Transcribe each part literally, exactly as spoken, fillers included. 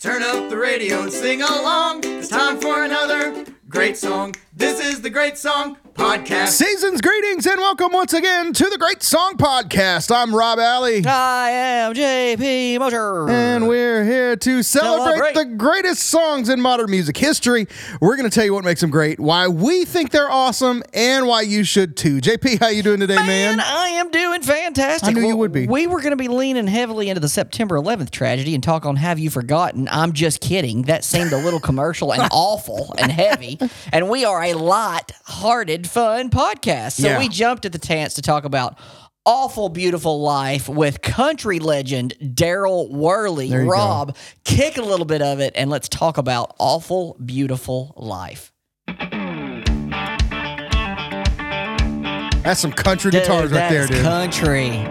Turn up the radio and sing along. It's time for another great song. This is the Great Song Podcast. Season's greetings and welcome once again to the Great Song Podcast. I'm Rob Alley. I am J P Moser. And we're here to celebrate, Celebrate. the greatest songs in modern music history. We're going to tell you what makes them great, why we think they're awesome, and why you should too. J P, how you doing today, man? Man, I am doing fantastic. I knew you Well, would be. We were going to be leaning heavily into the September eleventh tragedy and talk on Have You Forgotten? I'm just kidding. That seemed a little commercial and awful and heavy. And we are a light-hearted, fun podcast. So Yeah. we jumped at the chance to talk about Awful Beautiful Life with country legend Daryl Worley. There you Rob, kick a little bit of it and let's talk about Awful Beautiful Life. That's some country Dude, guitars right that there, is dude. country.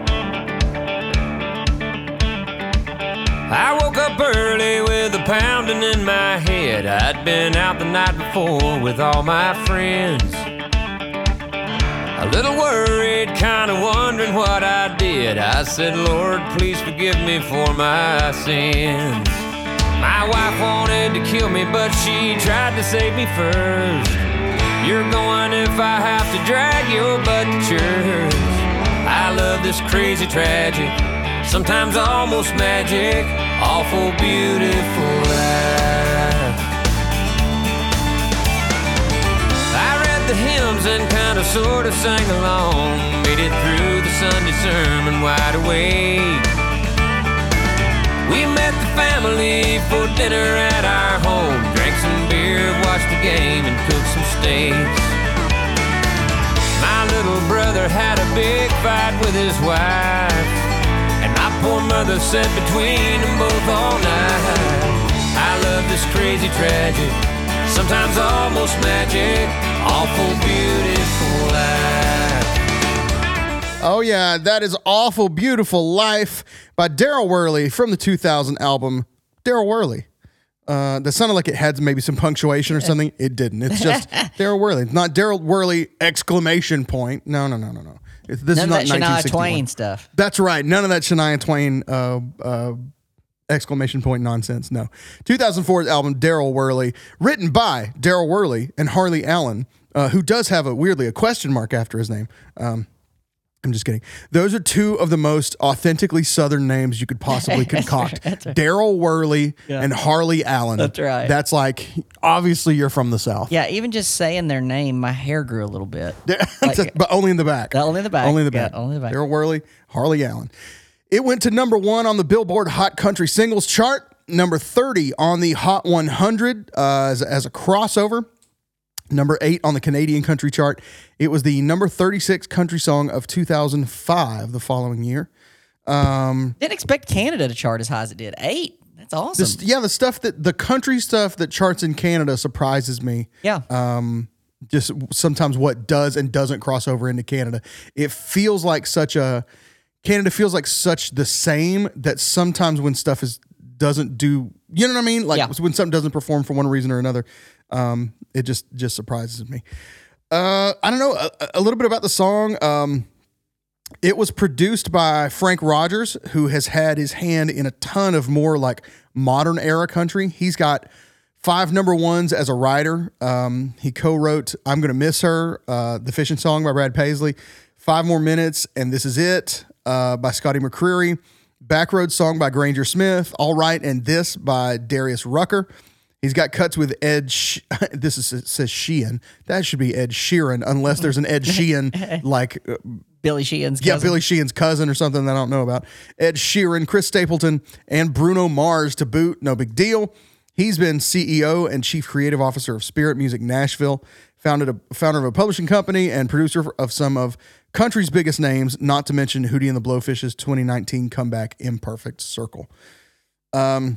I woke up early with a pounding in my head. I'd been out the night before with all my friends. A little worried, kind of wondering what I did. I said, Lord, please forgive me for my sins. My wife wanted to kill me, but she tried to save me first. You're going if I have to drag your butt to church. I love this crazy tragic, sometimes almost magic, awful beautiful life. I read the hymns and kind of sort of sang along, made it through the Sunday sermon wide awake. We met the family for dinner at our home, drank some beer, watched the game, and cooked some steaks. My little brother had a big fight with his wife, and my poor mother sat between them both all night. I love this crazy tragic, sometimes almost magic, awful beautiful life. Oh, yeah, that is Awful Beautiful Life by Daryl Worley from the two thousand album, Daryl Worley. Uh, that sounded like it had maybe some punctuation or something. It didn't. It's just Daryl Worley. Not Daryl Worley exclamation point. No, no, no, no, no. It- This None is of not that Shania 1961. Twain stuff. That's right. None of that Shania Twain uh, uh, exclamation point nonsense. No. two thousand four album, Daryl Worley, written by Daryl Worley and Harley Allen, uh, who does have a weirdly a question mark after his name. Um, I'm just kidding. Those are two of the most authentically Southern names you could possibly concoct. Daryl Worley Yeah. and Harley Allen. That's right. That's like, obviously you're from the South. Yeah, even just saying their name, my hair grew a little bit. But only in the back. Only in the back. Only in the Yeah, back. only in the back. Daryl Worley, Harley Allen. It went to number one on the Billboard Hot Country Singles chart, number thirty on the Hot one hundred uh, as, as a crossover, number eight on the Canadian country chart. It was the number thirty-six country song of two thousand five the following year. Um, Didn't expect Canada to chart as high as it did. Eight. That's awesome. this, yeah, the stuff that the country stuff that charts in Canada surprises me. yeah. Um, just sometimes what does and doesn't cross over into Canada. It feels like such a Canada feels like such the same that sometimes when stuff is doesn't do, you know what I mean? Like Yeah. when something doesn't perform for one reason or another, um, it just just surprises me. Uh, I don't know a, a little bit about the song. Um, it was produced by Frank Rogers, who has had his hand in a ton of more like modern era country. He's got five number ones as a writer. Um, he co-wrote "I'm Gonna Miss Her," uh, the fishing song by Brad Paisley, "Five More Minutes," and "This Is It" uh, by Scotty McCreery, "Backroad Song" by Granger Smith, "All Right," and "This" by Darius Rucker. He's got cuts with Ed. Sh- this is it says Sheehan. That should be Ed Sheeran, unless there's an Ed Sheehan like. Uh, Billy Sheehan's Yeah, cousin. Billy Sheehan's cousin or something that I don't know about. Ed Sheeran, Chris Stapleton, and Bruno Mars to boot. No big deal. He's been C E O and Chief Creative Officer of Spirit Music Nashville, founded a founder of a publishing company and producer of some of country's biggest names, not to mention Hootie and the Blowfish's twenty nineteen comeback, Imperfect Circle. Um,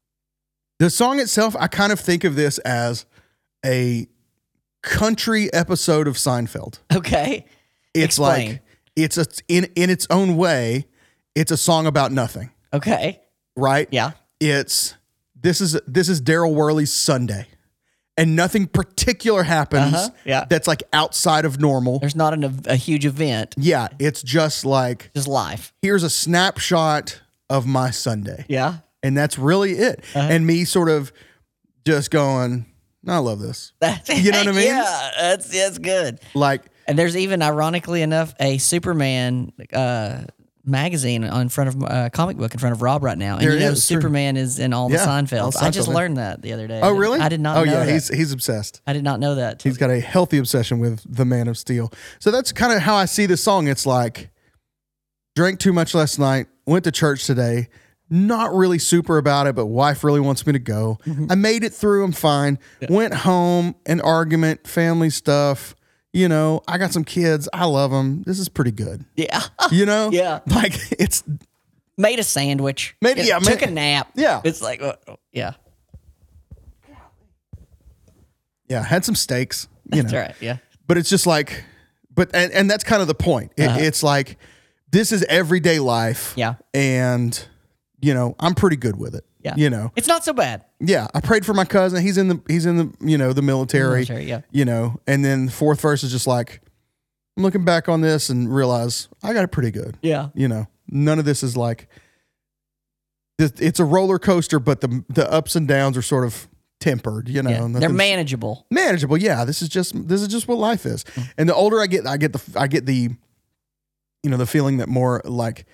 the song itself, I kind of think of this as a country episode of Seinfeld. Okay. It's Explain. like it's a in in its own way, it's a song about nothing, Okay. right? Yeah. It's this is this is Daryl Worley's Sunday, and nothing particular happens. Uh-huh, yeah. That's like outside of normal. There's not an, a huge event, Yeah, it's just like just life. here's a snapshot of my Sunday, Yeah. And that's really it. Uh-huh. And me sort of just going, I love this. You know what I mean? Yeah, that's that's good. Like, And there's even, ironically enough, a Superman uh, magazine in front of uh, comic book in front of Rob right now. And There you know, is, true. Superman is in all the Yeah, all Seinfelds. the I just Seinfeld. learned that the other day. oh, really? I did not Oh, know yeah. that. He's, he's obsessed. I did not know that. He's got a healthy obsession with the Man of Steel. So that's kind of how I see this song. It's like, drank too much last night, went to church today, not really super about it, but wife really wants me to go. Mm-hmm. I made it through. I'm fine. Went home, an argument, family stuff. You know, I got some kids. I love them. This is pretty good. Yeah. You know? Yeah. Like, it's, Made a sandwich. Made- It yeah, Took made- a nap. Yeah. It's like, uh, yeah. yeah, had some steaks. You That's know. right. Yeah. But it's just like, but, and, and that's kind of the point. It, Uh-huh. It's like, this is everyday life. Yeah. And, you know, I'm pretty good with it. Yeah. You know, It's not so bad. yeah. I prayed for my cousin. He's in the, he's in the, you know, the military, Military, yeah. you know, and then the fourth verse is just like, I'm looking back on this and realize I got it pretty good. Yeah. You know, none of this is like, this- it's a roller coaster, but the, the ups and downs are sort of tempered, you know, Yeah. They're nothing's- manageable. manageable. Yeah, this is just this is just what life is. And the older I get, I get the I get the, you know, the feeling that more like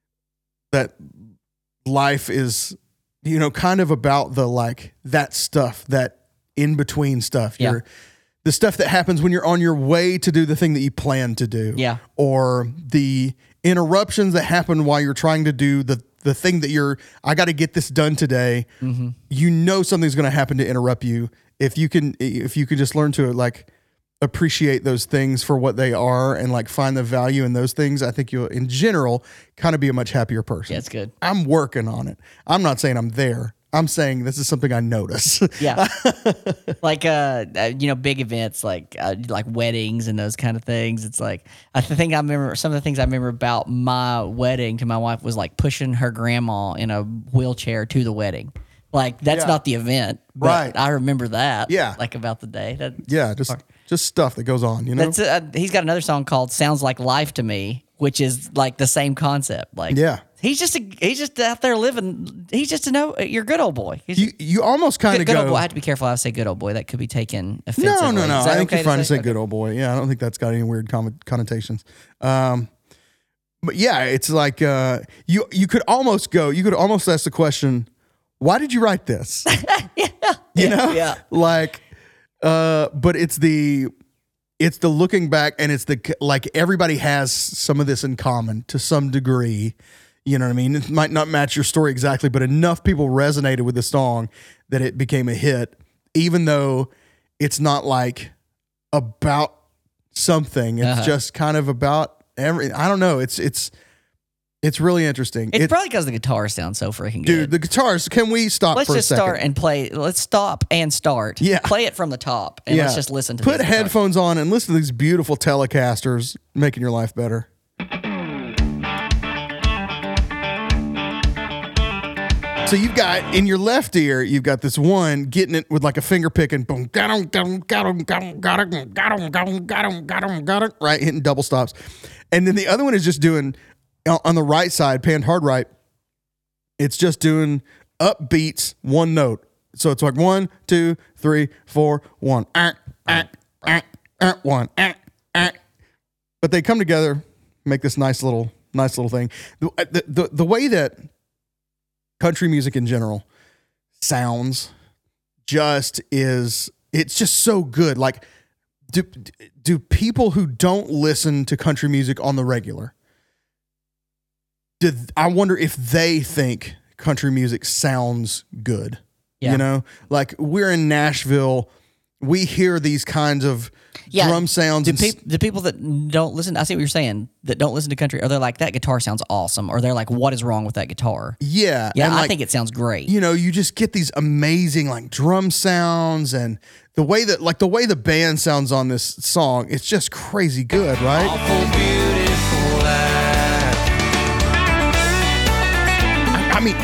that life is, you know, kind of about the like that stuff, that in between stuff. Yeah. You're the stuff that happens when you're on your way to do the thing that you plan to do. Yeah. Or the interruptions that happen while you're trying to do the the thing that you're, I got to get this done today. Mm-hmm. You know something's going to happen to interrupt you. If you can, if you can just learn to like appreciate those things for what they are and like find the value in those things, I think you'll, in general, kind of be a much happier person. Yeah, it's good. I'm working on it. I'm not saying I'm there. I'm saying this is something I notice. Yeah. Like, uh, uh, you know, big events like uh, like weddings and those kind of things. It's like, I th- think I remember some of the things I remember about my wedding to my wife was like pushing her grandma in a wheelchair to the wedding. Like, that's Yeah. not the event. But Right. I remember that. Yeah. Like about the day. That, Yeah, just just stuff that goes on, you know? That's uh, he's got another song called "Sounds Like Life to Me," which is like the same concept. Like, Yeah. he's just a, he's just out there living. He's just a no. You're a good old boy. He's You you almost kind good, of good go. old boy. I have to be careful how I say good old boy. That could be taken offensively. No, no, no. Is I that think okay you're fine to say Okay. good old boy. Yeah, I don't think that's got any weird con- connotations. Um, but yeah, it's like uh, you you could almost go. You could almost ask the question, why did you write this? yeah. You know, yeah. like, uh, but it's the it's the looking back, and it's the like everybody has some of this in common to some degree. You know what I mean? It might not match your story exactly, but enough people resonated with the song that it became a hit, even though it's not like about something. It's Uh-huh. just kind of about every. I don't know. It's it's it's really interesting. It's It- probably because the guitar sounds so freaking dude, good. the guitars. Can we stop Let's for just a second? start and play. Let's stop and start. Yeah. Play it from the top, and let's just listen to Put these guitars. headphones on and listen to these beautiful Telecasters making your life better. So you've got in your left ear, you've got this one getting it with like a finger picking, boom, got him, got him, got him, got him, got him, got him, got him, got him, got him, got him, right, hitting double stops, and then the other one is just doing on the right side, panned hard right. It's just doing up beats, one note. So it's like one, two, three, four, one, ah, ah, ah, ah, one, ah, ah. But they come together, make this nice little, nice little thing. The, the, the, the way that country music in general sounds just is, it's just so good. Like, do, do people who don't listen to country music on the regular, did, I wonder if they think country music sounds good. Yeah. You know, like we're in Nashville, we hear these kinds of Yeah. drum sounds. Do, and peop the people that don't listen, I see what you're saying, that don't listen to country, are they like, that guitar sounds awesome? Or they're like, what is wrong with that guitar? yeah, Yeah, and I like, think it sounds great. you know, you just get these amazing like drum sounds, and the way that like the way the band sounds on this song, it's just crazy good, right? Awful beautiful life. I mean,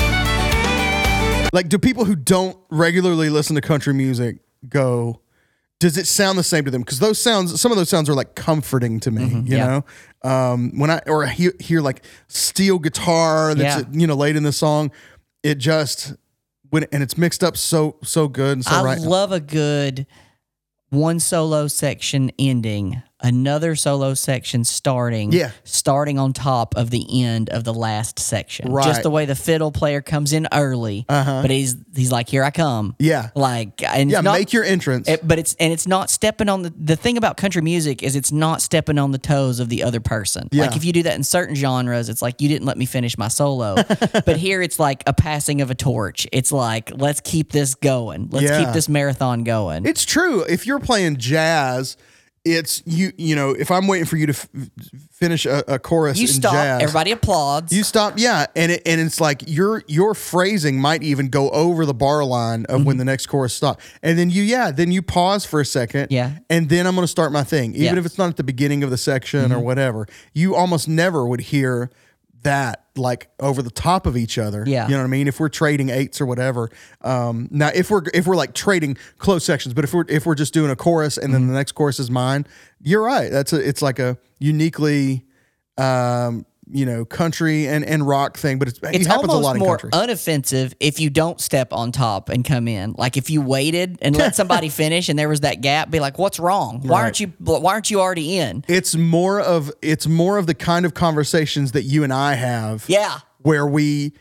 like, do people who don't regularly listen to country music go, does it sound the same to them? Because those sounds, some of those sounds are like comforting to me, Mm-hmm, you yeah. know. Um, when I or I hear, hear like steel guitar that's Yeah. you know late in the song, it just when and it's mixed up so so good and so I right. love a good one solo section ending, another solo section starting, Yeah. starting on top of the end of the last section. Right. Just the way the fiddle player comes in early, Uh-huh. but he's he's like, "Here I come." Yeah. Like, and yeah, it's not, make your entrance. it, but it's and it's not stepping on the the thing about country music is it's not stepping on the toes of the other person. Yeah. Like if you do that in certain genres, it's like you didn't let me finish my solo. But here it's like a passing of a torch. It's like let's keep this going. Let's Yeah. keep this marathon going. It's true. If you're playing jazz, it's you. You know, if I'm waiting for you to f- finish a, a chorus you in stop, jazz, everybody applauds. you stop. Yeah, and it, and it's like your your phrasing might even go over the bar line of Mm-hmm. when the next chorus stops, and then you yeah, then you pause for a second. Yeah. and then I'm going to start my thing, even Yeah. if it's not at the beginning of the section Mm-hmm. or whatever. You almost never would hear that like over the top of each other. Yeah. You know what I mean? If we're trading eights or whatever. Um, now if we're if we're like trading close sections, but if we're if we're just doing a chorus and Mm-hmm. then the next chorus is mine, you're right. That's a it's like a uniquely um, you know, country and, and rock thing, but it's, it's it happens almost a lot in more country. unoffensive if you don't step on top and come in. Like if you waited and let somebody finish and there was that gap, be like, "What's wrong? Why Right. aren't you? Why aren't you already in?" it's more of it's more of the kind of conversations that you and I have. Yeah. Where we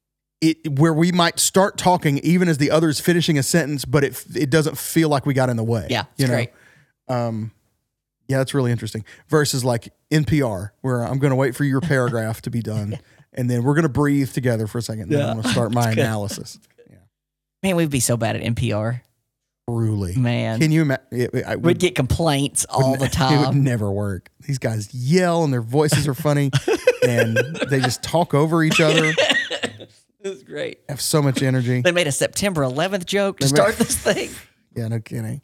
it where we might start talking even as the other's finishing a sentence, but it it doesn't feel like we got in the way. Yeah, it's you know? great. Um, yeah, that's really interesting. Versus like N P R, where I'm going to wait for your paragraph to be done, and then we're going to breathe together for a second, and then I'm going to start my analysis. Man, we'd be so bad at N P R. Truly, Man. Can you imagine? We'd get complaints all the It would time. never work. These guys yell, and their voices are funny, and they just talk over each other. It's great. Have so much energy. They made a September eleventh joke to They start made- this thing. Yeah, no kidding.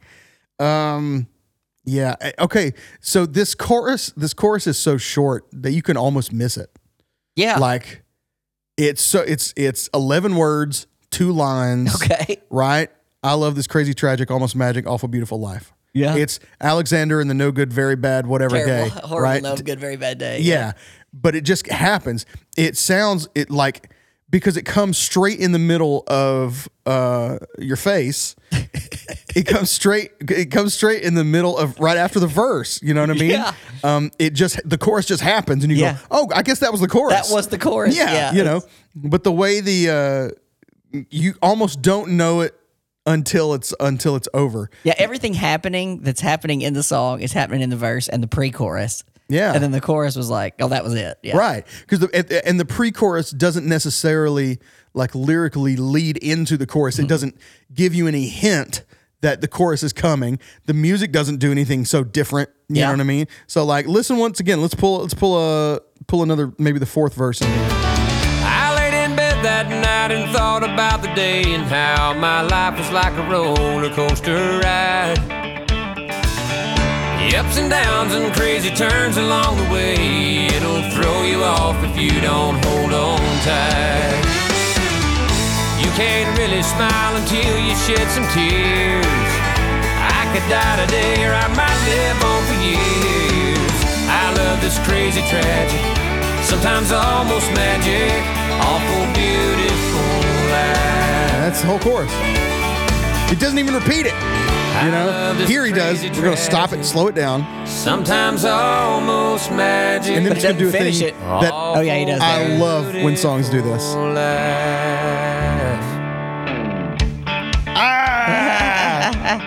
Um, yeah. eh, Okay. So this chorus, this chorus is so short that you can almost miss it. Yeah. Like it's so it's it's eleven words, two lines. Okay. Right. I love this crazy, tragic, almost magic, awful, beautiful life. Yeah. It's Alexander and the no good, very bad, whatever Terrible, gay. horrible, right. no good, very bad day. Yeah. But it just happens. It sounds it like because it comes straight in the middle of uh, your face. It comes straight. It comes straight in the middle of right after the verse. You know what I mean? Yeah. Um, it just the chorus just happens, and you Yeah. go, "Oh, I guess that was the chorus." That was the chorus. Yeah, Yeah. you know. But the way the uh, you almost don't know it until it's until it's over. Yeah, everything happening that's happening in the song is happening in the verse and the pre-chorus. Yeah. And then the chorus was like, oh, that was it. Yeah. Right. Because the and- and the pre-chorus doesn't necessarily like lyrically lead into the chorus. Mm-hmm. It doesn't give you any hint that the chorus is coming. The music doesn't do anything so different. You Yeah. know what I mean? So like listen once again. Let's pull let's pull a pull another maybe the fourth verse in here. I laid in bed that night and thought about the day and how my life was like a roller coaster ride. The ups and downs and crazy turns along the way. It'll throw you off if you don't hold on tight. You can't really smile until you shed some tears. I could die today or I might live on for years. I love this crazy tragic, sometimes almost magic, awful beautiful life. That's the whole chorus. It doesn't even repeat it. You know, here he does. We're gonna stop it, and slow it down, Sometimes almost magic. and then But it's it gonna do a doesn't thing finish it. that Oh, yeah, he does I that. love when songs do this. Ah!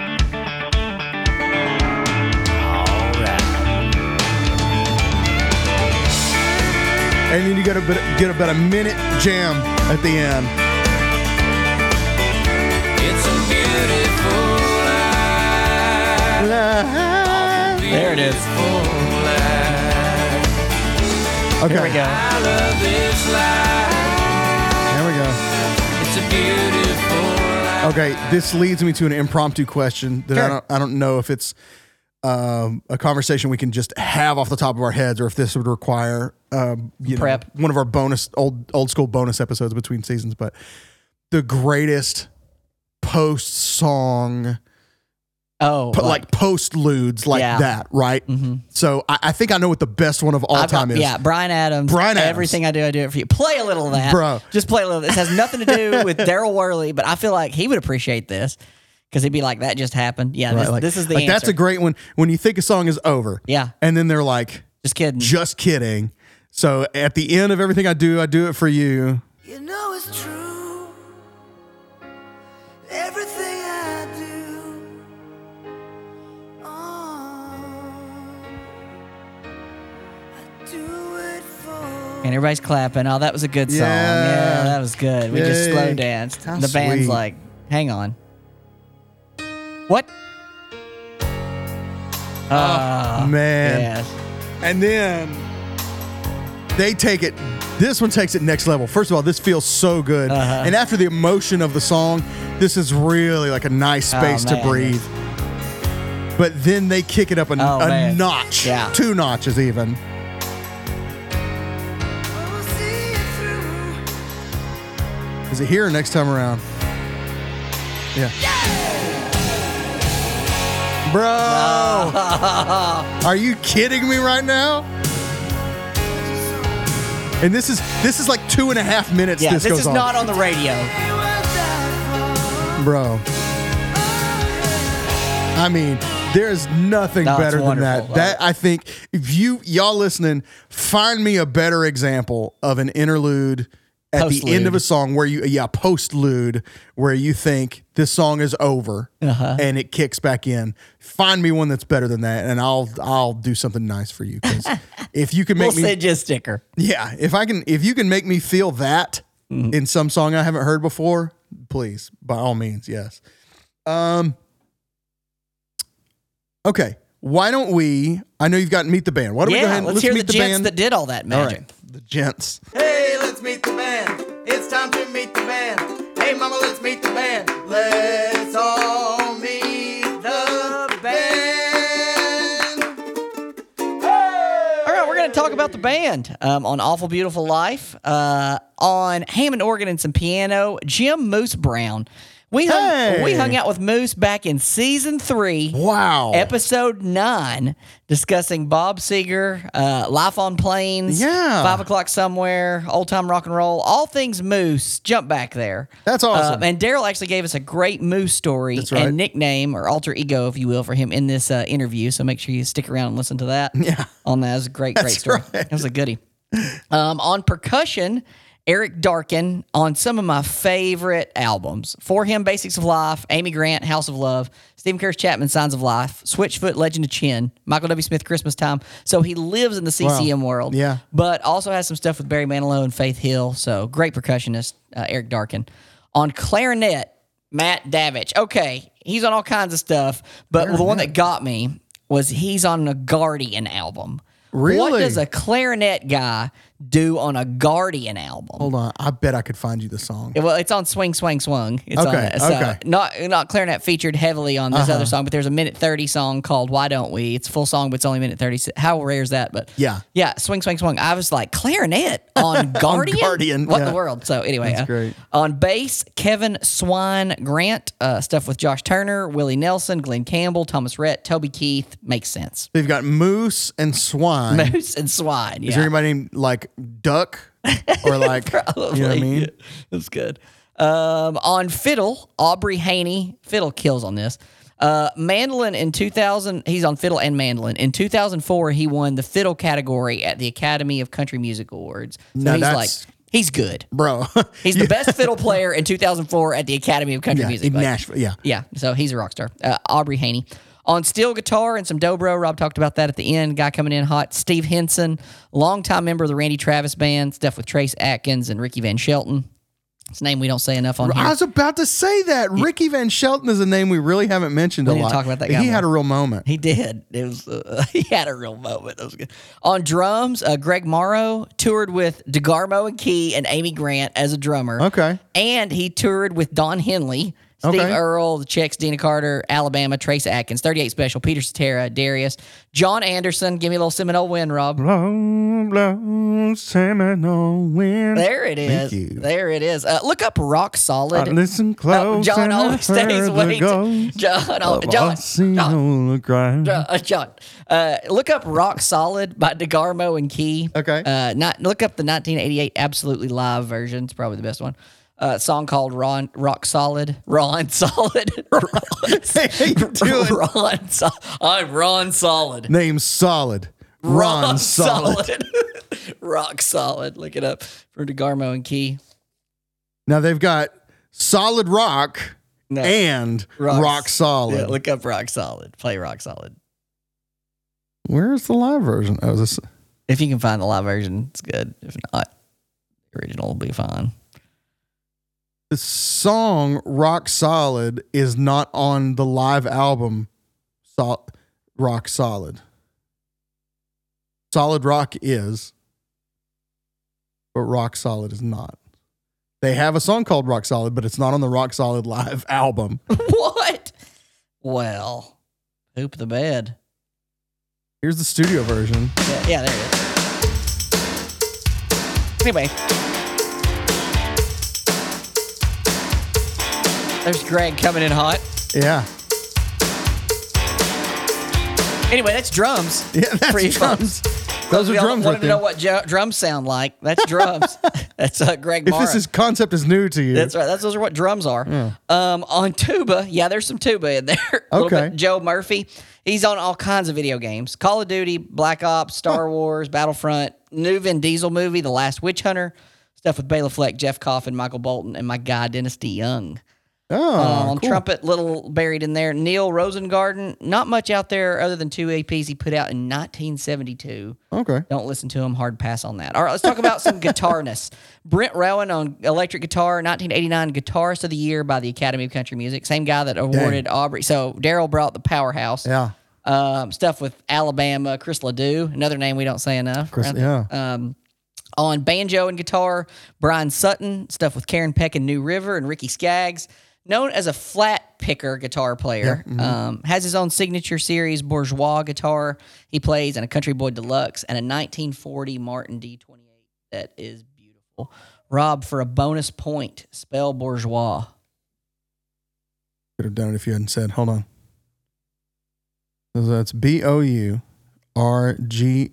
And then you got to get about a minute jam at the end. It's a beautiful life. There it is. Beautiful life. Okay, Here we go. I love this life. There we go. It's a beautiful life. Okay, this leads me to an impromptu question that I Sure. don't I don't know if it's um, a conversation we can just have off the top of our heads, or if this would require um, you Prep. know, one of our bonus old old school bonus episodes between seasons. But the greatest post song Oh, po- like- like, postludes like Yeah. that, right? So I, I think I know what the best one of all I've got- time is. Yeah, Brian Adams. Brian Adams. Everything I do, I do it for you. Play a little of that, Bro. Just play a little. This has nothing to do with Daryl Worley, but I feel like he would appreciate this because he'd be like, "That just happened." Yeah, Right, this, like, this is the like answer. that's a great one when you think a song is over. Yeah. And then they're like, just kidding. just kidding. So at the end of everything I do, I do it for you. You know it's true. Everything I do. Oh, I do it for. And everybody's clapping. Oh, that was a good song. Yeah. Yeah, that was good. We just Yay. slow danced. How The band's sweet. like, hang on. What? Oh, Man. yes. And then they take it, this one takes it next level. First of all, this feels so good. Uh-huh. And after the emotion of the song, this is really like a nice space Oh, to man. breathe. But then they kick it up a, Oh, a man. notch, Yeah. two notches even. We'll see it through. Is it here or next time around? Yeah. Bro, are you kidding me right now? And this is this is like two and a half minutes. Yeah, this, this goes is on. not on the radio. Bro. I mean, there's nothing No, it's better than that. wonderful. That I think if you y'all listening, find me a better example of an interlude at the end of a Postlude. song where you yeah, postlude where you think this song is over Uh-huh. and it kicks back in. Find me one that's better than that and I'll I'll do something nice for you cuz if you can make We'll me send you a sticker. yeah, if I can if you can make me feel that Mm-hmm. in some song I haven't heard before, please, by all means, yes. Um Okay, why don't we I know you've got Meet the Band. Why don't we go Yeah, ahead and let's hear the meet the gents band? that did all that All magic. right, the gents. Hey, let's meet the band. It's time to meet the band. Hey, mama, let's meet the band. Let's all meet the band. All right, we're going to talk about the band um, on Awful Beautiful Life. Uh, on Hammond organ and some piano, Jim Moose Brown. We hung, Hey. we hung out with Moose back in season three, Wow. episode nine, discussing Bob Seger, uh, Life on Planes, Yeah. Five O'Clock Somewhere, Old Time Rock and Roll, all things Moose. Jump back there. That's awesome. Uh, and Daryl actually gave us a great Moose story That's right. and nickname or alter ego, if you will, for him in this uh, interview. So make sure you stick around and listen to that. Yeah. On that. It was a great, great That's story. right. That was a goodie. Um, on percussion, Eric Darkin on some of my favorite albums. For Him, Basics of Life, Amy Grant, House of Love, Stephen Curtis Chapman, Signs of Life, Switchfoot, Legend of Chin, Michael W. Smith, Christmas Time. So he lives in the C C M Wow. world. Yeah. But also has some stuff with Barry Manilow and Faith Hill. So great percussionist, uh, Eric Darkin. On clarinet, Matt Davich. Okay, he's on all kinds of stuff, but the one that got me was he's on a Guardian album. What Really? does a clarinet guy do on a Guardian album? Hold on. I bet I could find you the song. Well, it's on Swing, Swing, Swung. It's on Okay, that. So okay. Not not clarinet featured heavily on this Uh-huh. other song, but there's a minute thirty song called "Why Don't We." It's a full song, but it's only a minute thirty. How rare is that? But Yeah. yeah, Swing, Swing, Swung. I was like, clarinet on Guardian. Guardian, What in yeah. the world? So anyway, That's uh, great. on bass, Kevin Swine Grant. Uh, stuff with Josh Turner, Willie Nelson, Glenn Campbell, Thomas Rhett, Toby Keith. Makes sense. They've got Moose and Swine. Moose and Swine. Yeah. Is there anybody named like Duck or like you know what I mean? That's good. Um, on fiddle, Aubrey Haney. Fiddle kills on this. Uh, mandolin in two thousand. He's on fiddle and mandolin. In two thousand four, he won the fiddle category at the Academy of Country Music Awards. So Now he's that's- like, he's good. Bro. He's the best fiddle player in two thousand four at the Academy of Country yeah, Music. in Like, Nashville. Yeah. yeah, so he's a rock star. Uh, Aubrey Haney. On steel guitar and some dobro, Rob talked about that at the end. Guy coming in hot. Steve Henson, longtime member of the Randy Travis Band, stuff with Trace Atkins and Ricky Van Shelton. It's a name we don't say enough on here. I was about to say that. Ricky Van Shelton is a name we really haven't mentioned We a need to lot. talk about that But guy he more. had a real moment. He did. It was. Uh, he had a real moment. That was good. On drums, uh, Greg Morrow toured with DeGarmo and Key and Amy Grant as a drummer. Okay. And he toured with Don Henley, Steve Okay. Earle, the Checks, Dina Carter, Alabama, Trace Atkins, thirty-eight Special, Peter Cetera, Darius, John Anderson. Give me a little Seminole win, Rob. Blow, blow, Seminole wind. There it is. Thank you. There it is. Uh, look up Rock Solid. I listen Oh, close. John and I always stays heard the waiting. ghost John, oh, of John, Osceola Grind. John, uh, John. Uh, look up Rock Solid by DeGarmo and Key. Okay. Uh, not look up the nineteen eighty-eight Absolutely Live version. It's probably the best one. Uh, song called Ron Rock Solid. Ron Solid. Hey, how you doing? Ron Sol- I'm Ron Solid. Name Solid. Ron Solid. Rock Solid. Look it up for DeGarmo and Key. Now they've got Solid Rock No. and Rock- Rock Solid. Yeah, look up Rock Solid. Play Rock Solid. Where's the live version? Oh, is this? If you can find the live version, it's good. If not, the original will be fine. The song Rock Solid is not on the live album Sol- Rock Solid. Solid Rock is, but Rock Solid is not. They have a song called Rock Solid, but it's not on the Rock Solid live album. What? Well, poop the bed. Here's the studio version. Yeah, yeah, there it is. Anyway. There's Greg coming in hot. Yeah. Anyway, that's drums. Yeah, that's For you drums. folks. Those are We all drums wanted right to know there. what jo- drums sound like. That's drums. That's uh, Greg If Mara. this is concept is new to you. That's right. That's those are what drums are. Um, on tuba, yeah, there's some tuba in there. A little Okay. bit. Joe Murphy, he's on all kinds of video games: Call of Duty, Black Ops, Star Wars, Battlefront, new Vin Diesel movie, The Last Witch Hunter, stuff with Bela Fleck, Jeff Coffin, Michael Bolton, and my guy Dennis DeYoung. Oh, Um, on cool. trumpet, little buried in there. Neil Rosengarten, not much out there other than two E Ps he put out in nineteen seventy-two. Okay. Don't listen to him. Hard pass on that. All right, let's talk about some guitarness. Brent Rowan on electric guitar, nineteen eighty-nine Guitarist of the Year by the Academy of Country Music. Same guy that awarded Aubrey. So Daryl brought the powerhouse. Yeah. Um, stuff with Alabama, Chris Ledoux, another name we don't say enough. Chris, right? yeah. Um, on banjo and guitar, Brian Sutton, stuff with Karen Peck and New River and Ricky Skaggs. Known as a flat picker guitar player, mm-hmm. um, has his own signature series bourgeois guitar he plays, and a Country Boy Deluxe, and a nineteen forty Martin D twenty-eight that is beautiful. Rob, for a bonus point, spell bourgeois. Could have done it if you hadn't said. Hold on. So that's B O U R G.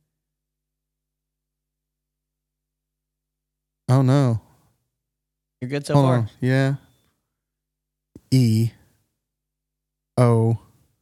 Oh no. You're good so Hold far? on. Yeah. E O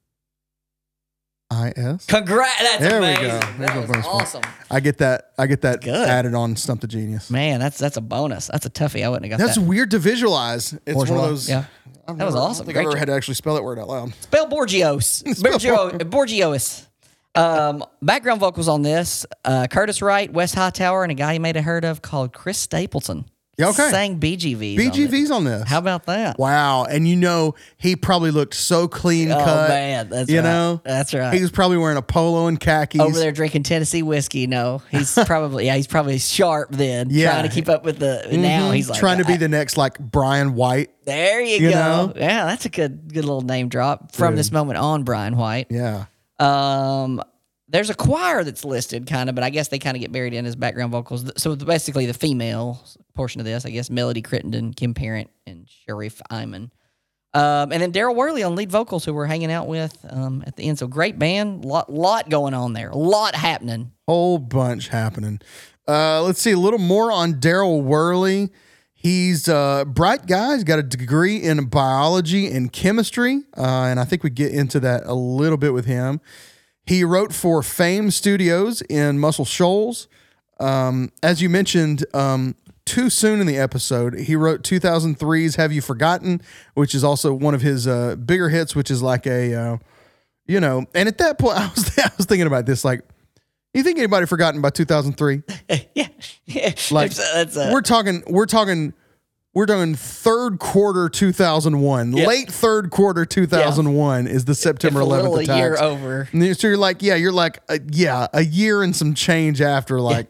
I S. Congrats! That's There we amazing. go. There's That a was bonus point. awesome. I get that. I get that Good. added on Stump the Genius. Man, that's that's a bonus. That's a toughie. I wouldn't have got That's that. weird to visualize. It's Bourgeois, one of those. yeah. I've That was never- awesome. I don't think Great I've ever job. had to actually spell that word out loud. Spell Borgios. Spell Borgio, Borgios. Um, background vocals on this: uh, Curtis Wright, Wes Hightower, and a guy you may have heard of called Chris Stapleton. Yeah, okay. Sang B G Vs. B G on it. V's on this. How about that? Wow. And you know, he probably looked so clean Oh cut. man, that's you right. know? That's right. He was probably wearing a polo and khakis. Over there drinking Tennessee whiskey. No, he's probably yeah, he's probably sharp then. Yeah. trying to keep up with the. Now Mhm. he's like trying to be I- the next like Brian White. There you, you go. know? Yeah, that's a good good little name drop from Dude. this moment on. Brian White. Yeah. Um, there's a choir that's listed, kind of, but I guess they kind of get buried in as background vocals. So basically, the female portion of this, I guess, Melody Crittenden, Kim Parent, and Sharif Iman. Um, and then Daryl Worley on lead vocals, who we're hanging out with um, at the end. So great band, lot lot going on there, a lot happening. Whole bunch happening. Uh, let's see a little more on Daryl Worley. He's a bright guy. He's got a degree in biology and chemistry, uh, and I think we get into that a little bit with him. He wrote for Fame Studios in Muscle Shoals. Um, as you mentioned, um, too soon in the episode, he wrote two thousand three's Have You Forgotten, which is also one of his uh, bigger hits, which is like a, uh, you know, and at that point, I was, I was thinking about this, like, you think anybody forgotten by two thousand three? yeah, yeah. Like, It's, uh, it's, uh, we're talking, we're talking, we're talking third quarter two thousand one, Yeah. late third quarter two thousand one is the September if a eleventh little a year attacks. over. And then- so you're like, yeah, you're like, uh, yeah, a year and some change after, like,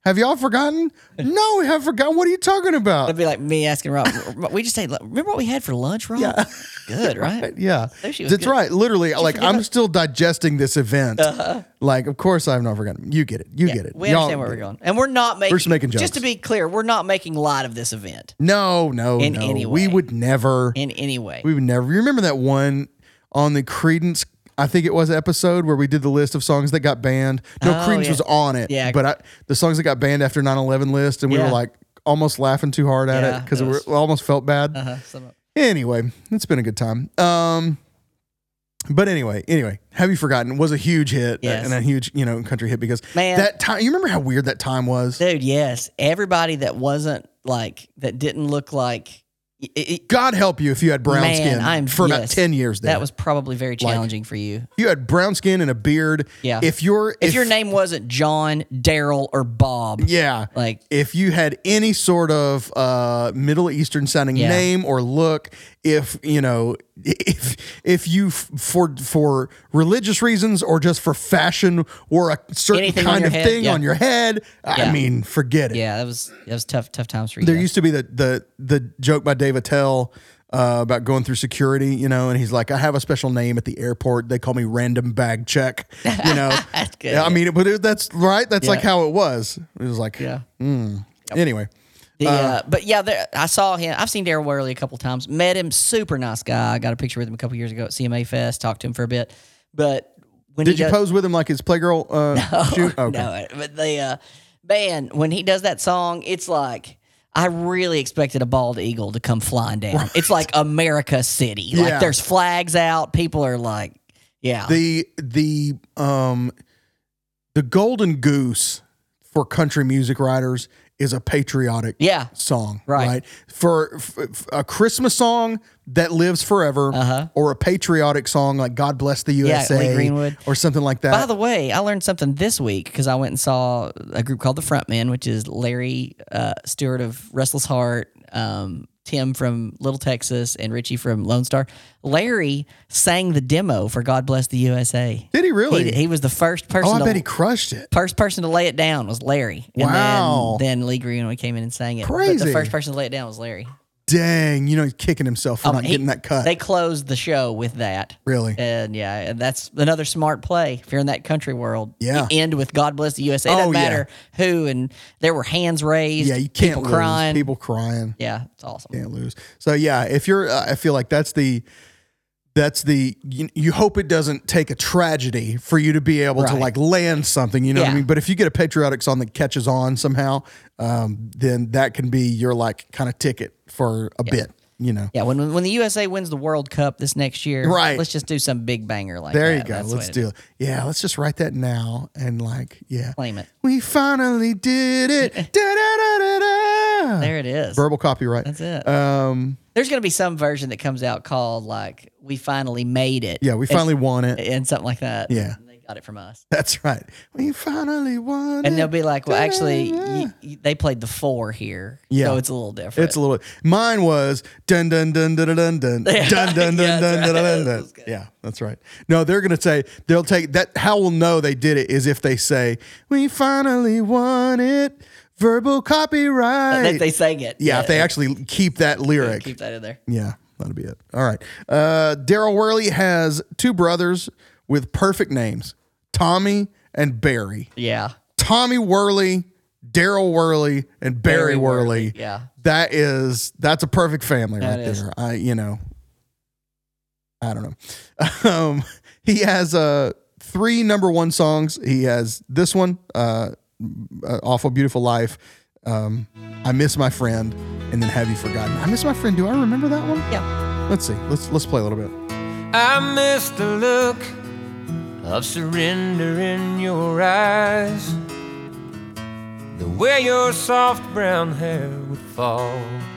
Have y'all forgotten? No, we haven't forgotten. What are you talking about? It'd be like me asking Rob. We just ate. Remember what we had for lunch, Rob? Yeah. Good, right? Yeah, Sushi was that's good. right. Literally, like forget I'm about- still digesting this event. Uh-huh. Like, of course I've not forgotten. You get it. You Yeah, get it. we Y'all understand where get we're it. going, and we're not making. We're just making Just to jokes. be clear, we're not making light of this event No, no, In no. any We way. would never. in any way. We would never. You remember that one on the Credence? I think it was episode where we did the list of songs that got banned. No, Oh, Credence yeah. was on it. Yeah. But I, the songs that got banned after nine eleven list, and we Yeah. were like almost laughing too hard at Yeah, it because it we was- we almost felt bad. Uh-huh, some- Anyway, it's been a good time. Um, but anyway, anyway, Have You Forgotten was a huge hit Yes. and a huge, you know, country hit because Man. that time. You remember how weird that time was? Dude, yes. Everybody that wasn't like that didn't look like. It, it, God help you if you had brown man, skin I'm for about yes. ten years. There, That was probably very challenging for you. if you had brown skin and a beard. Yeah. If your If, your name wasn't John, Daryl, or Bob, yeah, like if you had any sort of uh, Middle Eastern sounding Yeah. name or look, if you know, if if you f- for for religious reasons or just for fashion wore a certain Anything on kind your of head, thing yeah. on your head, I Yeah. mean, forget it. yeah, that was that was tough, tough times for you. There guys. used to be the the the joke by Dave Attell uh, about going through security, you know, and he's like, I have a special name at the airport. They call me Random Bag Check, you know. That's good. Yeah, I mean, but it, that's right. That's like Yeah. how it was. It was like, yeah. anyway. The, uh, but yeah, there, I saw him. I've seen Daryl Worley a couple times. Met him, super nice guy. I got a picture with him a couple years ago at C M A Fest. Talked to him for a bit. But when Did he you does, pose with him like his Playgirl uh, shoot? Okay. no, but the uh, man when he does that song, it's like I really expected a bald eagle to come flying down. It's like America City. Yeah. Like there's flags out. People are like, yeah, The the um the golden goose for country music writers is a patriotic yeah. song, Right. right? For, for a Christmas song that lives forever, Uh-huh. or a patriotic song like "God Bless the U S A" Lee Greenwood. or something like that. By the way, I learned something this week because I went and saw a group called the Frontmen, which is Larry uh, Stewart of Restless Heart, um, Tim from Little Texas, and Richie from Lone Star. Larry sang the demo for "God Bless the U S A." Did he really? He, he was the first person. oh, I to, bet he crushed it. First person to lay it down was Larry. And Wow. Then, then Lee Greenwood came in and sang it. But Crazy. the first person to lay it down was Larry. Dang, you know he's kicking himself for Oh, not he- getting that cut. They closed the show with that. Really? And yeah, and that's another smart play if you're in that country world. Yeah. You end with "God Bless the U S A." It doesn't Oh, yeah. matter who, and there were hands raised. yeah, you can't people lose. crying. People crying. Yeah, it's awesome. Can't lose. So yeah, if you're, uh, I feel like that's the, that's the. You, you hope it doesn't take a tragedy for you to be able to Right. like land something. You know what I Yeah. mean? But if you get a patriotic song that catches on somehow, um, then that can be your like kind of ticket for a bit. You know. Yeah, when when the U S A wins the World Cup this next year, Right. let's just do some big banger like There that. you go. That's the Let's way to do it. Yeah, let's just write that now and like yeah. Claim it. We finally did it. da, da, da, da, da. There it is. Verbal copyright. That's it. Um, There's going to be some version that comes out called like "We Finally Made It." yeah, we finally won it. and something like that. Yeah. And they got it from us. That's right. We finally won And it. they'll be like, "Well, actually, Da, da, da. y y they played the four here, Yeah. so it's a little different." It's a little. Mine was dun dun dun dun dun dun dun dun dun dun Yeah, dun that's dun right. dun That dun. was good. Yeah, that's right. No, they're gonna say they'll take that. How we'll know they did it is if they say we finally won it. Verbal copyright. If they sang it. yeah, if they actually keep that lyric. keep that in there. Yeah, that'll be it. All right. Uh, Daryl Worley has two brothers with perfect names, Tommy and Barry. Yeah. Tommy Worley, Daryl Worley, and Barry, Barry Worley. Worley, yeah. That is that's a perfect family That right is. there. I you know. I don't know. Um, he has uh three number one songs. He has this one, uh, uh Awful Beautiful Life, um, I Miss My Friend, and then Have You Forgotten? I Miss My Friend. Do I remember that one? Yeah. Let's see. Let's let's play a little bit. I miss the look of surrender in your eyes, the way your soft brown hair would fall.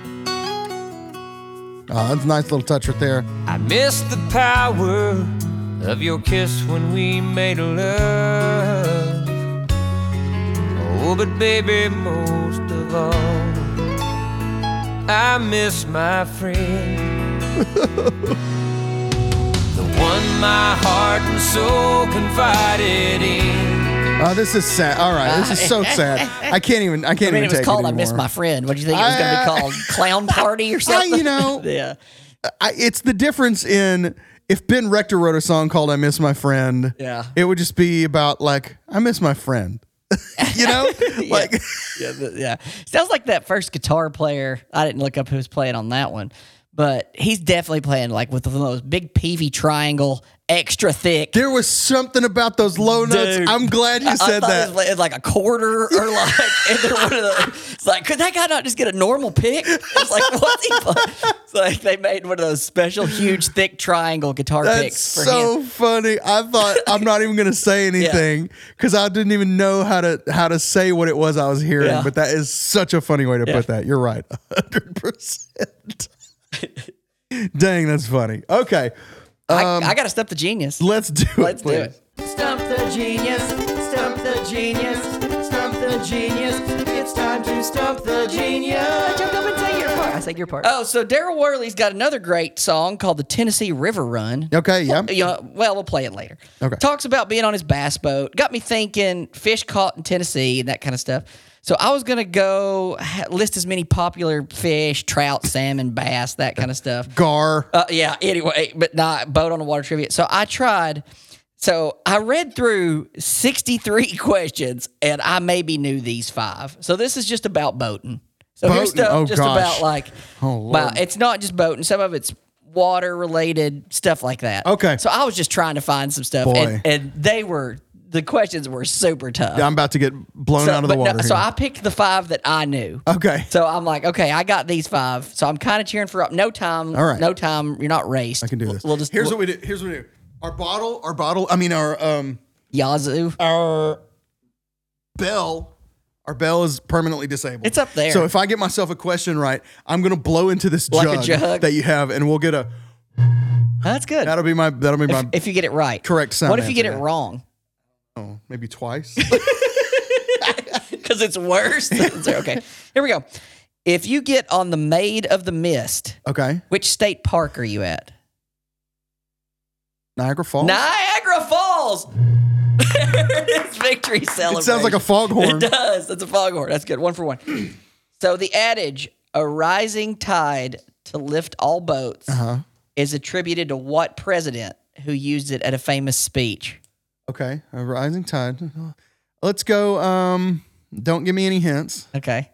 Uh, that's a nice little touch right there. I miss the power of your kiss when we made love. Oh, but baby, most of all, I miss my friend. The one my heart and soul confided in. Oh, this is sad. All right, this is so sad. I can't even. I can't I mean, even it was take called it "I Miss anymore. My Friend." What do you think it was going to be I- called? Clown Party or something? you know, yeah. I, it's the difference in if Ben Rector wrote a song called "I Miss My Friend." Yeah. it would just be about like I miss my friend. You know, like Yeah, the- yeah. Sounds like that first guitar player. I didn't look up who was playing on that one, but he's definitely playing like with one of those big P V triangle, extra thick. there was something about those low notes. Dude. I'm glad you I said thought that. It was, like, it was like a quarter or like, and they're one of the, it's like, could that guy not just get a normal pick? It's like, what's he playing? It's like they made one of those special, huge, thick triangle guitar That's picks for so him. funny. I thought I'm not even going to say anything because I didn't even know how to how to say what it was I was hearing. Yeah. But that is such a funny way to Yeah. put that. You're right, hundred percent. Dang, that's funny. Okay, I, I got to step the genius. let's do it. Let's do please. it. Stump the genius, stump the genius, stump the genius. It's time to stump the genius. Jump up and say your part. I say your part. Oh, so Daryl Worley's got another great song called the Tennessee River Run. Okay, yeah. You know, well, we'll play it later. Okay. Talks about being on his bass boat. Got me thinking fish caught in Tennessee and that kind of stuff. So I was going to go ha- list as many popular fish, trout, salmon, bass, that kind of stuff. Gar. Uh, yeah, anyway, but not boat on the water trivia. So I tried. So I read through sixty-three questions and I maybe knew these five. So this is just about boating. So here's Boating? stuff Oh, just gosh. about like, Oh, Lord. well, it's not just boating. Some of it's water related, stuff like that. Okay. So I was just trying to find some stuff. Boy. And, and they were, the questions were super tough. I'm about to get blown So, out of the but no- water. so here. I picked the five that I knew. Okay. So I'm like, okay, I got these five. So I'm kind of cheering for up. No time. All right. No time. You're not raced. I can do this. We'll just Here's we'll, what we do. Here's what we do. Our bottle. Our bottle. I mean, our um, Yazoo. our bell. Our bell is permanently disabled. It's up there. So if I get myself a question right, I'm gonna blow into this Like a jug, jug? that you have, and we'll get a. That's good. That'll be my. That'll be my. if, if you get it right. correct sound What if you get it answer, yeah. wrong? oh, maybe twice. Because it's worse. Okay. Here we go. If you get on the Maid of the Mist, Okay. which state park are you at? Niagara Falls. Niagara Falls. There it is. Victory celebration. It sounds like a foghorn. It does. That's a foghorn. That's good. One for one. So the adage, a rising tide to lift all boats, Uh-huh. is attributed to what president who used it at a famous speech? Okay. A rising tide. Let's go. Um. Don't give me any hints. Okay.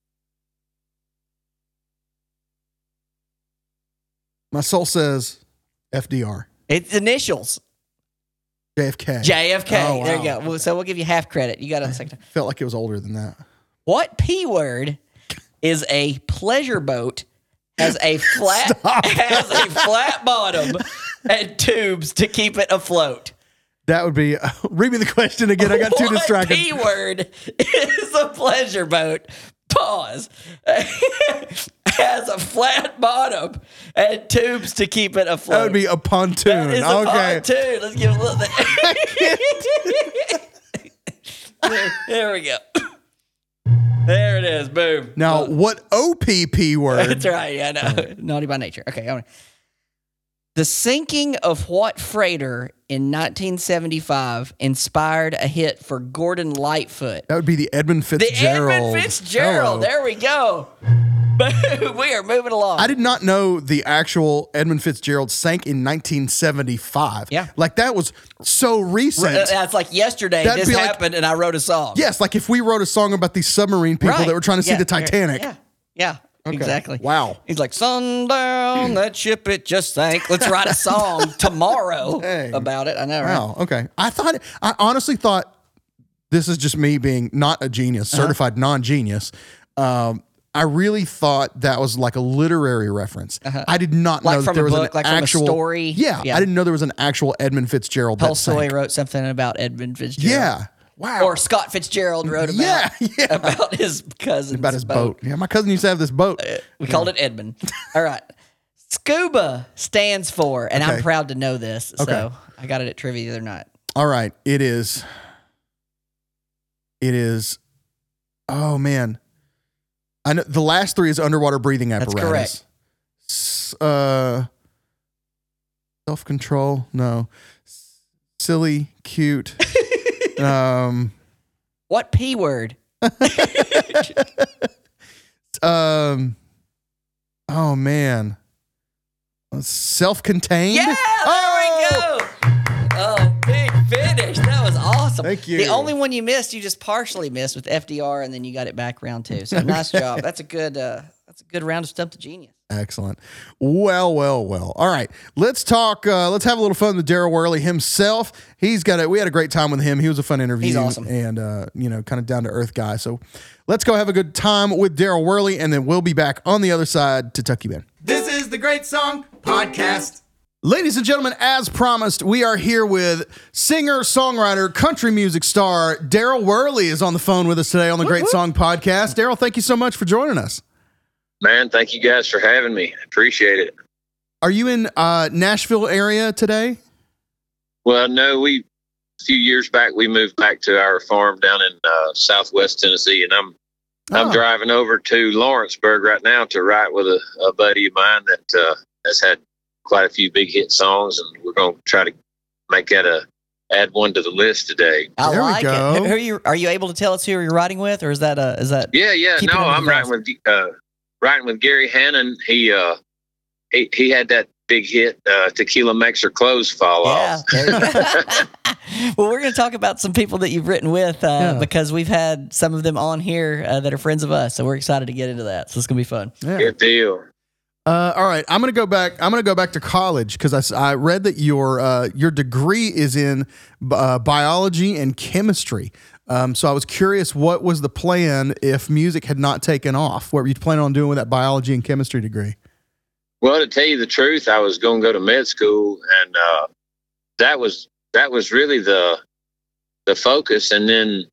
My soul says F D R. It's initials. J F K. J F K. Oh, There you wow. go. Well, so we'll give you half credit. You got it on the second time. Felt like it was older than that. What P word is a pleasure boat, has a flat has a flat bottom and tubes to keep it afloat? That would be. Uh, read me the question again. I got too What distracted. P word is a pleasure boat? Pause. Has a flat bottom and tubes to keep it afloat. That would be a pontoon. That is a Okay. pontoon. Let's give a little. there, there we go. There it is. Boom. Now, what O P P word? That's right. Yeah, I know. Naughty by nature. Okay. I wanna- The sinking of what freighter in nineteen seventy-five inspired a hit for Gordon Lightfoot? That would be the Edmund The Fitzgerald. Edmund Fitzgerald. Hello. There we go. Boom. We are moving along. I did not know the actual Edmund Fitzgerald sank in nineteen seventy-five. Yeah. Like that was so recent. Uh, That's like yesterday. That'd This be like- happened, and I wrote a song. yes, like if we wrote a song about these submarine people Right. that were trying to see Yeah, the Titanic. Yeah. Yeah. Okay. Exactly. Wow. He's like, sundown, that ship, it just sank. Let's write a song tomorrow Dang. about it. I know, right? Wow. Okay. I thought, I honestly thought this is just me being not a genius, Uh-huh. certified non genius. Um, I really thought that was like a literary reference. I did not Like know that from there a was book, an like from a actual story? Yeah, Yeah. I didn't know there was an actual Edmund Fitzgerald. that Tolstoy sank. wrote something about Edmund Fitzgerald. Yeah. Wow. Or Scott Fitzgerald wrote about, Yeah, yeah. about his cousin's about his boat. Yeah, my cousin used to have this boat. We called it Edmund. All right. SCUBA stands for, and I'm Okay. proud to know this. So Okay. I got it at trivia the other night. All right, it is. It is. Oh man, I know the last three is underwater breathing apparatus. correct. S- uh, self control. No. S- Silly, cute. um, What P word? Um. Oh man. Self-contained. Yeah, there Oh! we go. Oh, big finish. That was awesome. Thank you. The only one you missed, you just partially missed with F D R, and then you got it back round two. So nice job. That's a good. Uh, that's a good round of Stump the Genius. Excellent. Well, well, well. All right. Let's talk. Uh, let's have a little fun with Daryl Worley himself. He's got a, we had a great time with him. He was a fun interview. He's awesome. And, uh, you know, kind of down to earth guy. So let's go have a good time with Daryl Worley, and then we'll be back on the other side to tuck you in. This is the Great Song Podcast. Ladies and gentlemen, as promised, we are here with singer, songwriter, country music star Daryl Worley is on the phone with us today on the Great Song Podcast. Daryl, thank you so much for joining us. Man, thank you guys for having me. Appreciate it. Are you in uh, Nashville area today? Well, no, we a few years back we moved back to our farm down in uh, Southwest Tennessee, and I'm I'm Oh. driving over to Lawrenceburg right now to write with a, a buddy of mine that uh, has had quite a few big hit songs, and we're going to try to make that a add one to the list today. I There we like go. it. Who, who are you? Are you able to tell us who you're writing with, or is that a? Is that? Yeah, yeah. Keep it no, under I'm the writing with uh, writing with Gary Hannon. He uh, he he had that big hit, uh, "Tequila Makes Her Clothes Fall Yeah. Off." There you go. Well, we're going to talk about some people that you've written with uh, Yeah. because we've had some of them on here uh, that are friends of us. So we're excited to get into that. So it's going to be fun. Yeah. Good deal. Uh, all right, I'm gonna go back. I'm gonna go back to college because I, s- I read that your uh, your degree is in uh, biology and chemistry. Um, so I was curious, what was the plan if music had not taken off? What were you planning on doing with that biology and chemistry degree? Well, to tell you the truth, I was going to go to med school, and uh, that was that was really the the focus. And then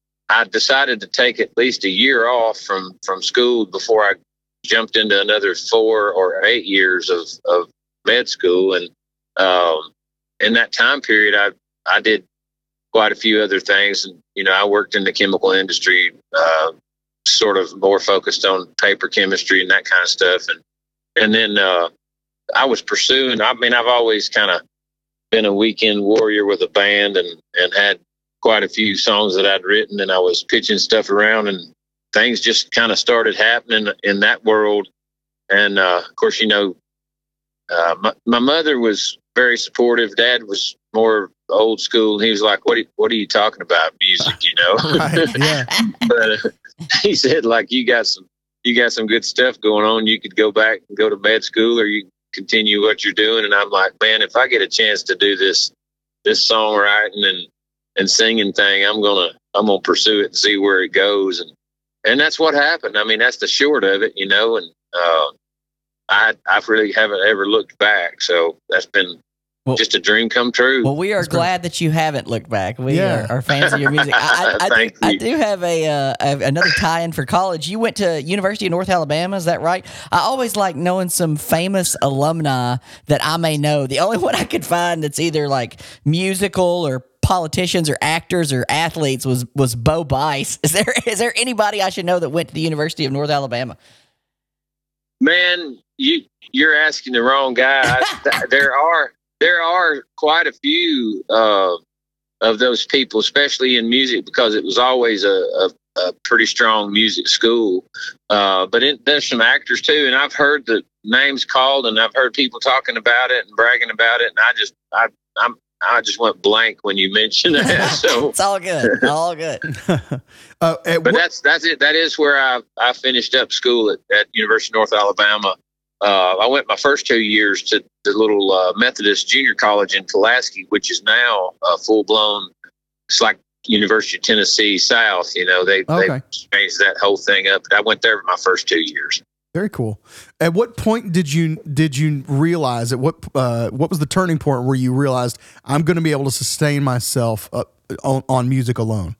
I decided to take at least a year off from from school before I jumped into another four or eight years of, of med school. And um, in that time period, I I did quite a few other things. And you know, I worked in the chemical industry, uh, sort of more focused on paper chemistry and that kind of stuff. And And then uh, I was pursuing, I mean, I've always kind of been a weekend warrior with a band and, and had quite a few songs that I'd written, and I was pitching stuff around, and things just kind of started happening in that world. And uh, of course, you know, uh, my, my mother was very supportive. Dad was more old school. He was like, what are, what are you talking about? Music, you know? Right? Yeah. But uh, he said, like, you got some, you got some good stuff going on. You could go back and go to med school, or you continue what you're doing. And I'm like, man, if I get a chance to do this, this songwriting and, and singing thing, I'm going to, I'm going to pursue it and see where it goes. And, and that's what happened. I mean, that's the short of it, you know, and, uh, I, I really haven't ever looked back. So that's been Well- just a dream come true. Well, we are That's great. glad that you haven't looked back. We Yeah. are, are fans of your music. I, I, I, do, Thank I you. do have a uh, a- another tie-in for college. You went to University of North Alabama, is that right? I always like knowing some famous alumni that I may know. The only one I could find that's either like musical or politicians or actors or athletes was was Bo Bice. Is there is there anybody I should know that went to the University of North Alabama? Man, you you're asking the wrong guy. I, there are there are quite a few uh, of those people, especially in music, because it was always a, a, a pretty strong music school. Uh, but it, there's some actors too, and I've heard the names called, and I've heard people talking about it and bragging about it, and I just I I'm I just went blank when you mentioned that. So, It's all good, all good. Uh, at but what- that's that's it. That is where I I finished up school at, at University of North Alabama. Uh, I went my first two years to the little uh, Methodist Junior College in Pulaski, which is now uh, full blown. It's like University of Tennessee South. You know, they Okay. they changed that whole thing up. I went there for my first two years. Very cool. At what point did you did you realize at what uh, what was the turning point where you realized I'm going to be able to sustain myself uh, on, on music alone?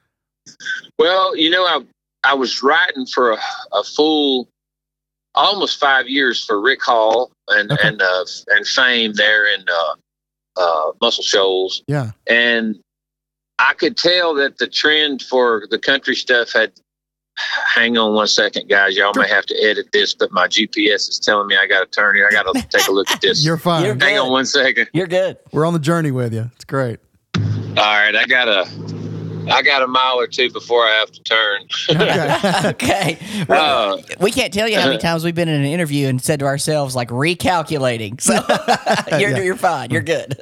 Well, you know, I I was writing for a, a full almost five years for Rick Hall and Okay. and uh, and Fame there in uh, uh, Muscle Shoals. Yeah. And I could tell that the trend for the country stuff had. Hang on one second, guys. Y'all may have to edit this, but my G P S is telling me I got to turn here. I got to take a look at this. You're fine. You're- Hang on one second. You're good. We're on the journey with you. It's great. All right, I got a I got a mile or two before I have to turn. Okay. Okay. Well, Uh, we can't tell you how many times we've been in an interview and said to ourselves, like, recalculating. So you're, Yeah. you're fine. You're good.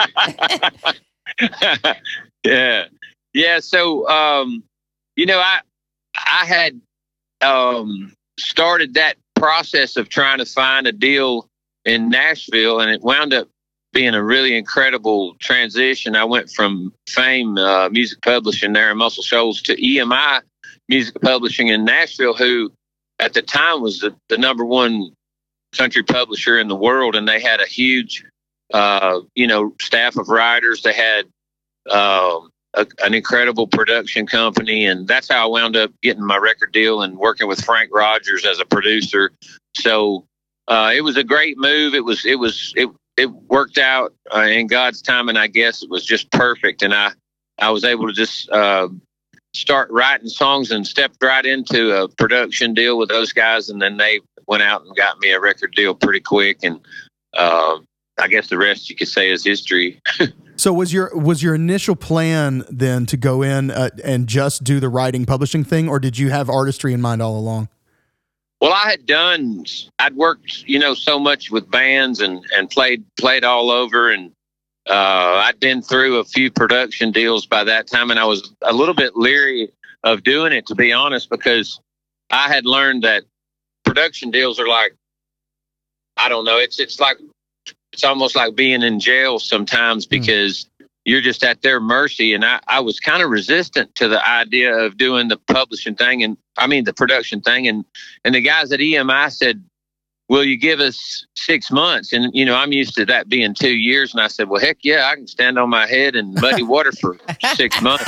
yeah, yeah. So, um, you know, I I had um, started that process of trying to find a deal in Nashville, and it wound up being a really incredible transition. I went from Fame uh, Music Publishing there in Muscle Shoals to E M I Music Publishing in Nashville, who at the time was the, the number one country publisher in the world, and they had a huge, uh, you know, staff of writers. They had um, a, an incredible production company, and that's how I wound up getting my record deal and working with Frank Rogers as a producer. So uh, it was a great move. It was, it was, it. It worked out uh, in God's time, and I guess it was just perfect. And I, I was able to just uh, start writing songs and stepped right into a production deal with those guys. And then they went out and got me a record deal pretty quick. And uh, I guess the rest you could say is history. So was your was your initial plan then to go in uh, and just do the writing publishing thing, or did you have artistry in mind all along? Well, I had done, I'd worked, you know, so much with bands and, and played, played all over. And uh, I'd been through a few production deals by that time. And I was a little bit leery of doing it, to be honest, because I had learned that production deals are like, I don't know, it's, it's like, it's almost like being in jail sometimes because you're just at their mercy. And I, I was kind of resistant to the idea of doing the publishing thing. And I mean, the production thing. And, and the guys at E M I said, will you give us six months? And, you know, I'm used to that being two years. And I said, well, heck yeah, I can stand on my head in muddy water for six months.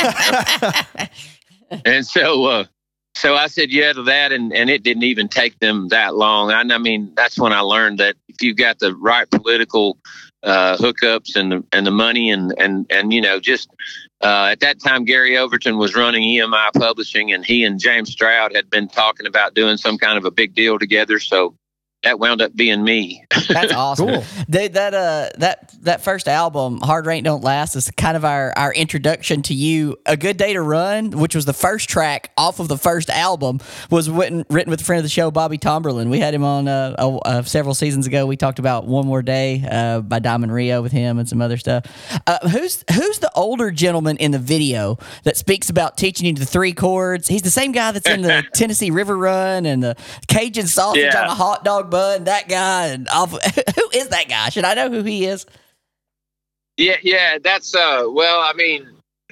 And so, uh, so I said, yeah, to that. And, and it didn't even take them that long. I, I mean, that's when I learned that if you've got the right political uh, hookups and the, and the money and, and, and, you know, just uh, at that time, Gary Overton was running E M I Publishing, and he and James Stroud had been talking about doing some kind of a big deal together. So that wound up being me. That's awesome. Cool. Dude, that uh that that first album, Hard Rain Don't Last, is kind of our our introduction to you. A Good Day to Run, which was the first track off of the first album, was written, written with a friend of the show, Bobby Tomberlin. We had him on uh, uh, uh several seasons ago. We talked about One More Day uh by Diamond Rio with him and some other stuff. Uh, who's who's the older gentleman in the video that speaks about teaching you the three chords? He's the same guy that's in the Tennessee River Run and the Cajun sausage Yeah. on a hot dog bun. That guy, and off, who is that guy? Should I know who he is? Yeah, yeah, that's uh well, I mean,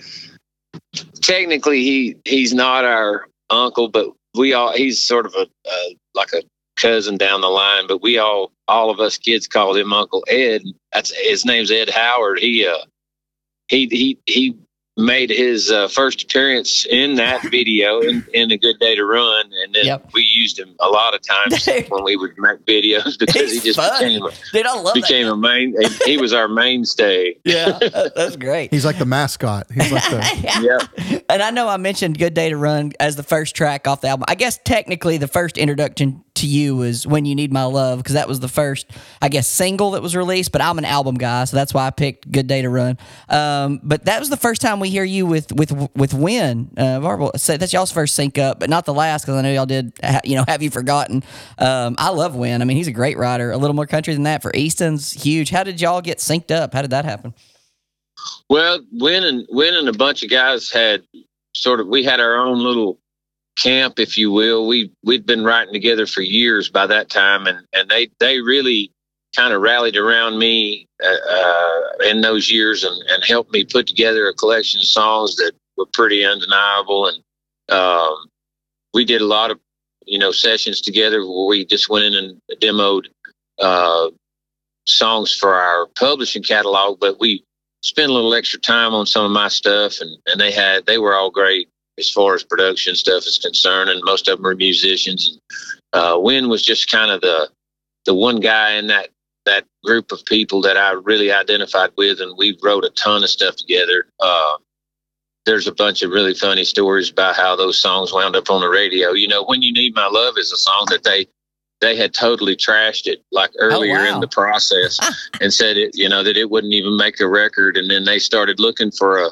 technically he he's not our uncle, but we all he's sort of a uh, like a cousin down the line, but we all all of us kids called him Uncle Ed. That's his name's Ed Howard. He uh he he he made his uh, first appearance in that video in, in A Good Day to Run, and then Yep. we used him a lot of times Dude. when we would make videos because He's he just funny. became a, Dude, I love became that. a main. He was our mainstay. Yeah, that- that's great. He's like the mascot. He's like the Yeah. And I know I mentioned Good Day to Run as the first track off the album. I guess technically the first introduction to you was When You Need My Love, because that was the first, I guess, single that was released, but I'm an album guy, so that's why I picked Good Day to Run. Um, but that was the first time we hear you with with with Win. Uh, Marvel, so that's y'all's first sync up, but not the last, because I know y'all did, ha- you know, Have You Forgotten? Um, I love Win. I mean, he's a great writer. A Little More Country Than That for Easton's huge. How did y'all get synced up? How did that happen? Well, Win and Win and a bunch of guys had sort of we had our own little camp, if you will. We we'd been writing together for years by that time, and and they they really kind of rallied around me uh, uh, in those years and and helped me put together a collection of songs that were pretty undeniable. And um, we did a lot of you know sessions together where we just went in and demoed uh, songs for our publishing catalog, but we spent a little extra time on some of my stuff, and and they had they were all great as far as production stuff is concerned, and most of them are musicians. And uh, Win was just kind of the the one guy in that that group of people that I really identified with, and we wrote a ton of stuff together. Uh, there's a bunch of really funny stories about how those songs wound up on the radio. You know, When You Need My Love is a song that they they had totally trashed it like earlier wow. in the process and said it, you know, that it wouldn't even make a record. And then they started looking for a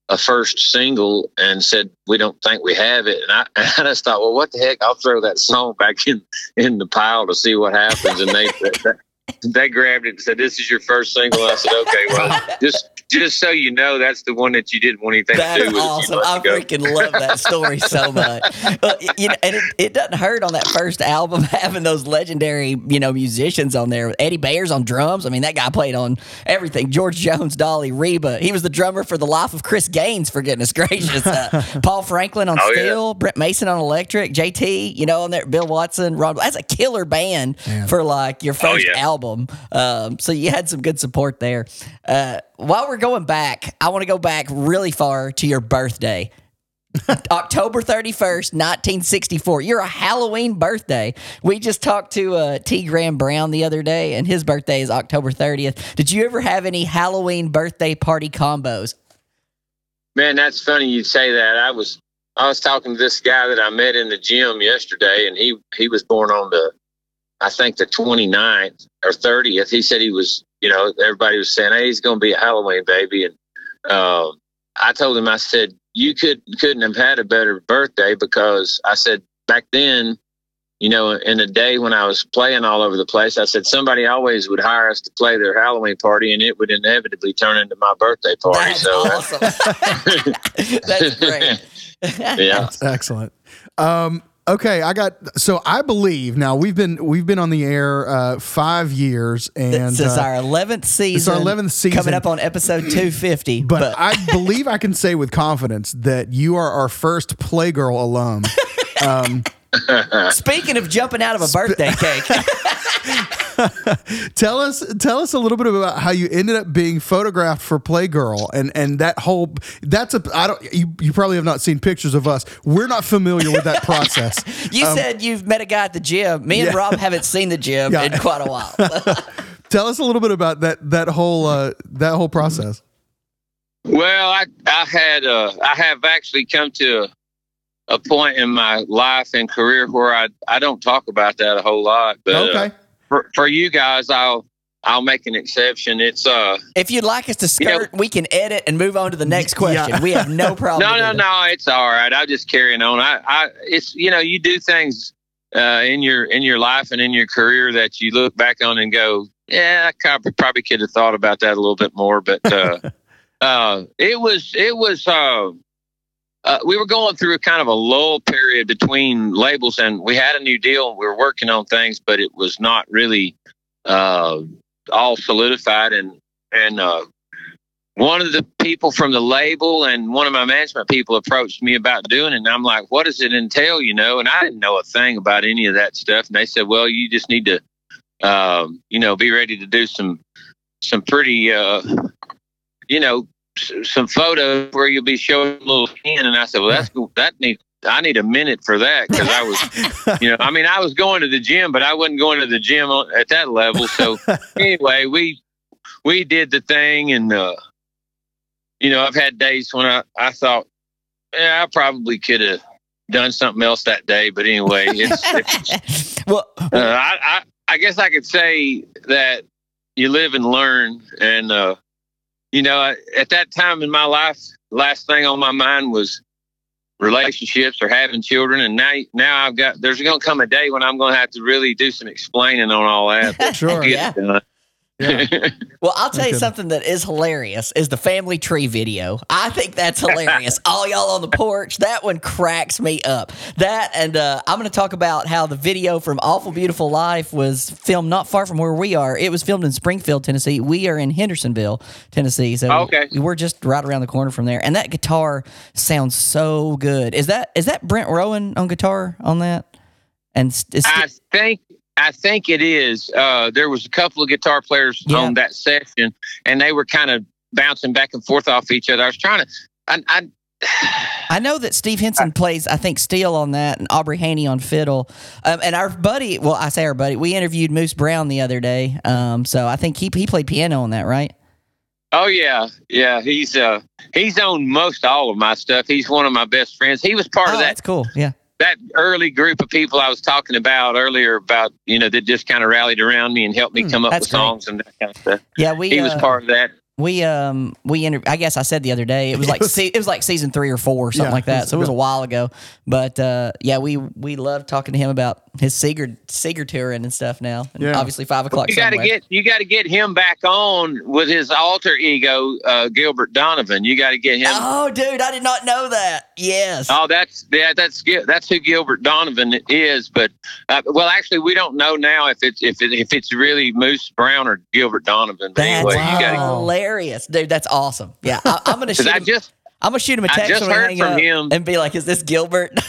a first single and said, we don't think we have it. And I, and I just thought, well, what the heck? I'll throw that song back in, in the pile to see what happens. And they, they, they grabbed it and said, this is your first single. And I said, okay, well, just, just so you know, that's the one that you didn't want anything That's to do with. awesome. I freaking love that story so much. But, you know, and it, it doesn't hurt on that first album having those legendary, you know, musicians on there. Eddie Bayers on drums. I mean, that guy played on everything. George Jones, Dolly, Reba. He was the drummer for the Life of Chris Gaines, for goodness gracious. Uh, Paul Franklin on Oh, steel, yeah. Brent Mason on electric, J T, you know, on there, Bill Watson, Ron. That's a killer band for like your first Oh, yeah. album. Um, so you had some good support there. Uh, while we're going back, I want to go back really far to your birthday. October thirty-first, nineteen sixty-four. You're a Halloween birthday. We just talked to uh, T. Graham Brown the other day, and his birthday is October thirtieth. Did you ever have any Halloween birthday party combos? Man, that's funny you say that. I was I was talking to this guy that I met in the gym yesterday, and he he was born on the, I think the twenty-ninth or thirtieth. He said he was, you know, everybody was saying, hey, he's going to be a Halloween baby. And um, I told him, I said, you could, couldn't have had a better birthday, because I said back then, you know, in the day when I was playing all over the place, I said somebody always would hire us to play their Halloween party, and it would inevitably turn into my birthday party. That's so awesome. That's great. yeah. That's excellent. Um, okay, I got so I believe now we've been we've been on the air uh, five years, and This is uh, our eleventh season. it's our eleventh season. Coming up on episode two fifty. but, But, I believe I can say with confidence that you are our first Playgirl alum. speaking of jumping out of a birthday cake, Tell us, tell us a little bit about how you ended up being photographed for Playgirl, and and that whole that's a I don't you, you probably have not seen pictures of us. We're not familiar with that process. you said you've met a guy at the gym. Me and Um, yeah. Rob haven't seen the gym Yeah. in quite a while. Tell us a little bit about that that whole uh, that whole process. Well, I I had uh, I have actually come to a, a point in my life and career where I I don't talk about that a whole lot. But Okay. uh, for for you guys, I'll I'll make an exception. It's uh If you'd like us to You know- skirt, we can edit and move on to the next question. Yeah. We have no problem. no no doing that. no it's all right. I'm just carrying on. I I it's you know you do things uh, in your in your life and in your career that you look back on and go, yeah, I kind of probably could have thought about that a little bit more. But uh, uh, it was it was. Uh, Uh, we were going through a kind of a lull period between labels, and we had a new deal. We were working on things, but it was not really uh, all solidified. And and uh, one of the people from the label and one of my management people approached me about doing it, and I'm like, "What does it entail?" You know, and I didn't know a thing about any of that stuff. And they said, "Well, you just need to, um, you know, be ready to do some some pretty, uh, you know." some photos where you'll be showing a little skin." And I said, well, that's that need I need a minute for that, because I was, you know, I mean, I was going to the gym, but I wasn't going to the gym at that level. So anyway, we we did the thing, and uh, you know, I've had days when I I thought, yeah, I probably could have done something else that day, but anyway, it's, it's Well, uh, I, I I guess I could say that you live and learn, and uh, you know, at that time in my life, last thing on my mind was relationships or having children. And now, now I've got, there's going to come a day when I'm going to have to really do some explaining on all that. But Sure. get Yeah. it done. well, I'll tell you Okay. something that is hilarious is the family tree video. I think that's hilarious. All y'all on the porch, that one cracks me up. That and uh, I'm going to talk about how the video from Awful Beautiful Life was filmed not far from where we are. It was filmed in Springfield, Tennessee. We are in Hendersonville, Tennessee. So Okay. we were just right around the corner from there. And that guitar sounds so good. Is that is that Brent Rowan on guitar on that? And s- is I think, I think it is. Uh, there was a couple of guitar players Yeah. on that session, and they were kind of bouncing back and forth off each other. I was trying to, I, I I know that Steve Henson plays, I think, steel on that, and Aubrey Haney on fiddle. Um, and our buddy, well, I say our buddy, we interviewed Moose Brown the other day. Um, so I think he he played piano on that, right? Oh yeah, yeah. He's uh he's on most all of my stuff. He's one of my best friends. He was part Oh, of that that's cool. Yeah. that early group of people I was talking about earlier, about, you know, that just kind of rallied around me and helped me Hmm, come up that's with great. songs and that kind of stuff. Yeah, we He was uh, part of that. We um we inter- I guess I said the other day it was like se- it was like season three or four or something Yeah, like that. it was So it was a about- while ago. But uh, yeah, we we love talking to him about his Seeger Seeger touring and stuff now. And Yeah. obviously five o'clock. You got to somewhere. get you got to get him back on with his alter ego, uh, Gilbert Donovan. You got to get him. Oh, dude, I did not know that. Yes. Oh, that's yeah, that's Gil- that's who Gilbert Donovan is. But uh, well, actually, we don't know now if it's if it, if it's really Moose Brown or Gilbert Donovan. But That's anyway, you got to. hilarious, dude. That's awesome. Yeah, I, I'm gonna shoot. Because I him, just I'm gonna shoot him a I text just when we heard hang from up him. and be like, "Is this Gilbert?"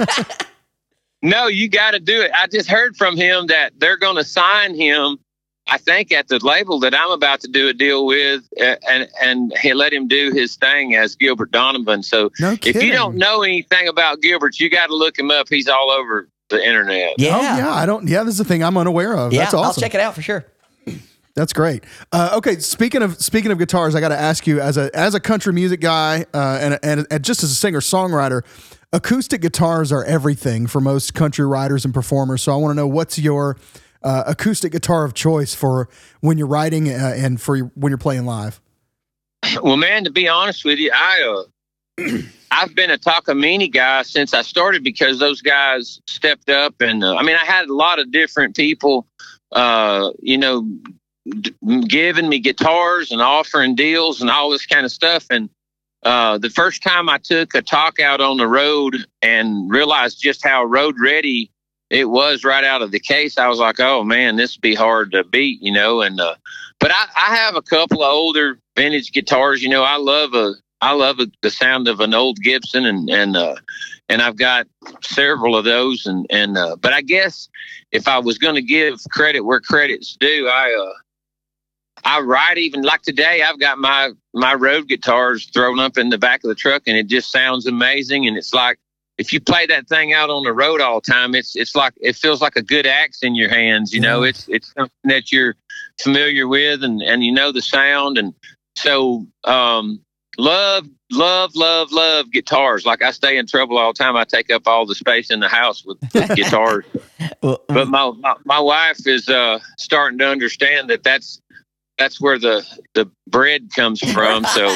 no, you got to do it. I just heard from him that they're going to sign him. I think at the label that I'm about to do a deal with, uh, and and he let him do his thing as Gilbert Donovan. So No if kidding. you don't know anything about Gilbert, you got to look him up. He's all over the internet. yeah. Oh yeah, I don't. Yeah, this is a thing I'm unaware of. Yeah, That's awesome. I'll check it out for sure. That's great. Uh, okay, speaking of speaking of guitars, I got to ask you as a as a country music guy uh, and, and and just as a singer songwriter, acoustic guitars are everything for most country writers and performers. So I want to know what's your uh, acoustic guitar of choice for when you're writing uh, and for your, when you're playing live. Well, man, to be honest with you, I uh, I've been a Takamine guy since I started because those guys stepped up, and uh, I mean, I had a lot of different people, uh, you know, d- giving me guitars and offering deals and all this kind of stuff. And uh, the first time I took a talk out on the road and realized just how road ready it was right out of the case, I was like, oh man, this would be hard to beat, you know. And uh, but I, I have a couple of older vintage guitars. You know, I love a I love a, the sound of an old Gibson, and and uh, and I've got several of those. And and uh, but I guess if I was going to give credit where credit's due, I uh, I ride even like today. I've got my my road guitars thrown up in the back of the truck, and it just sounds amazing. And it's like if you play that thing out on the road all the time, it's it's like it feels like a good axe in your hands. You know, Yeah. it's it's something that you're familiar with, and and you know the sound. And so um, love love love love guitars. Like I stay in trouble all the time. I take up all the space in the house with guitars. Well, But my, my my wife is uh, starting to understand that that's that's where the the bread comes from. So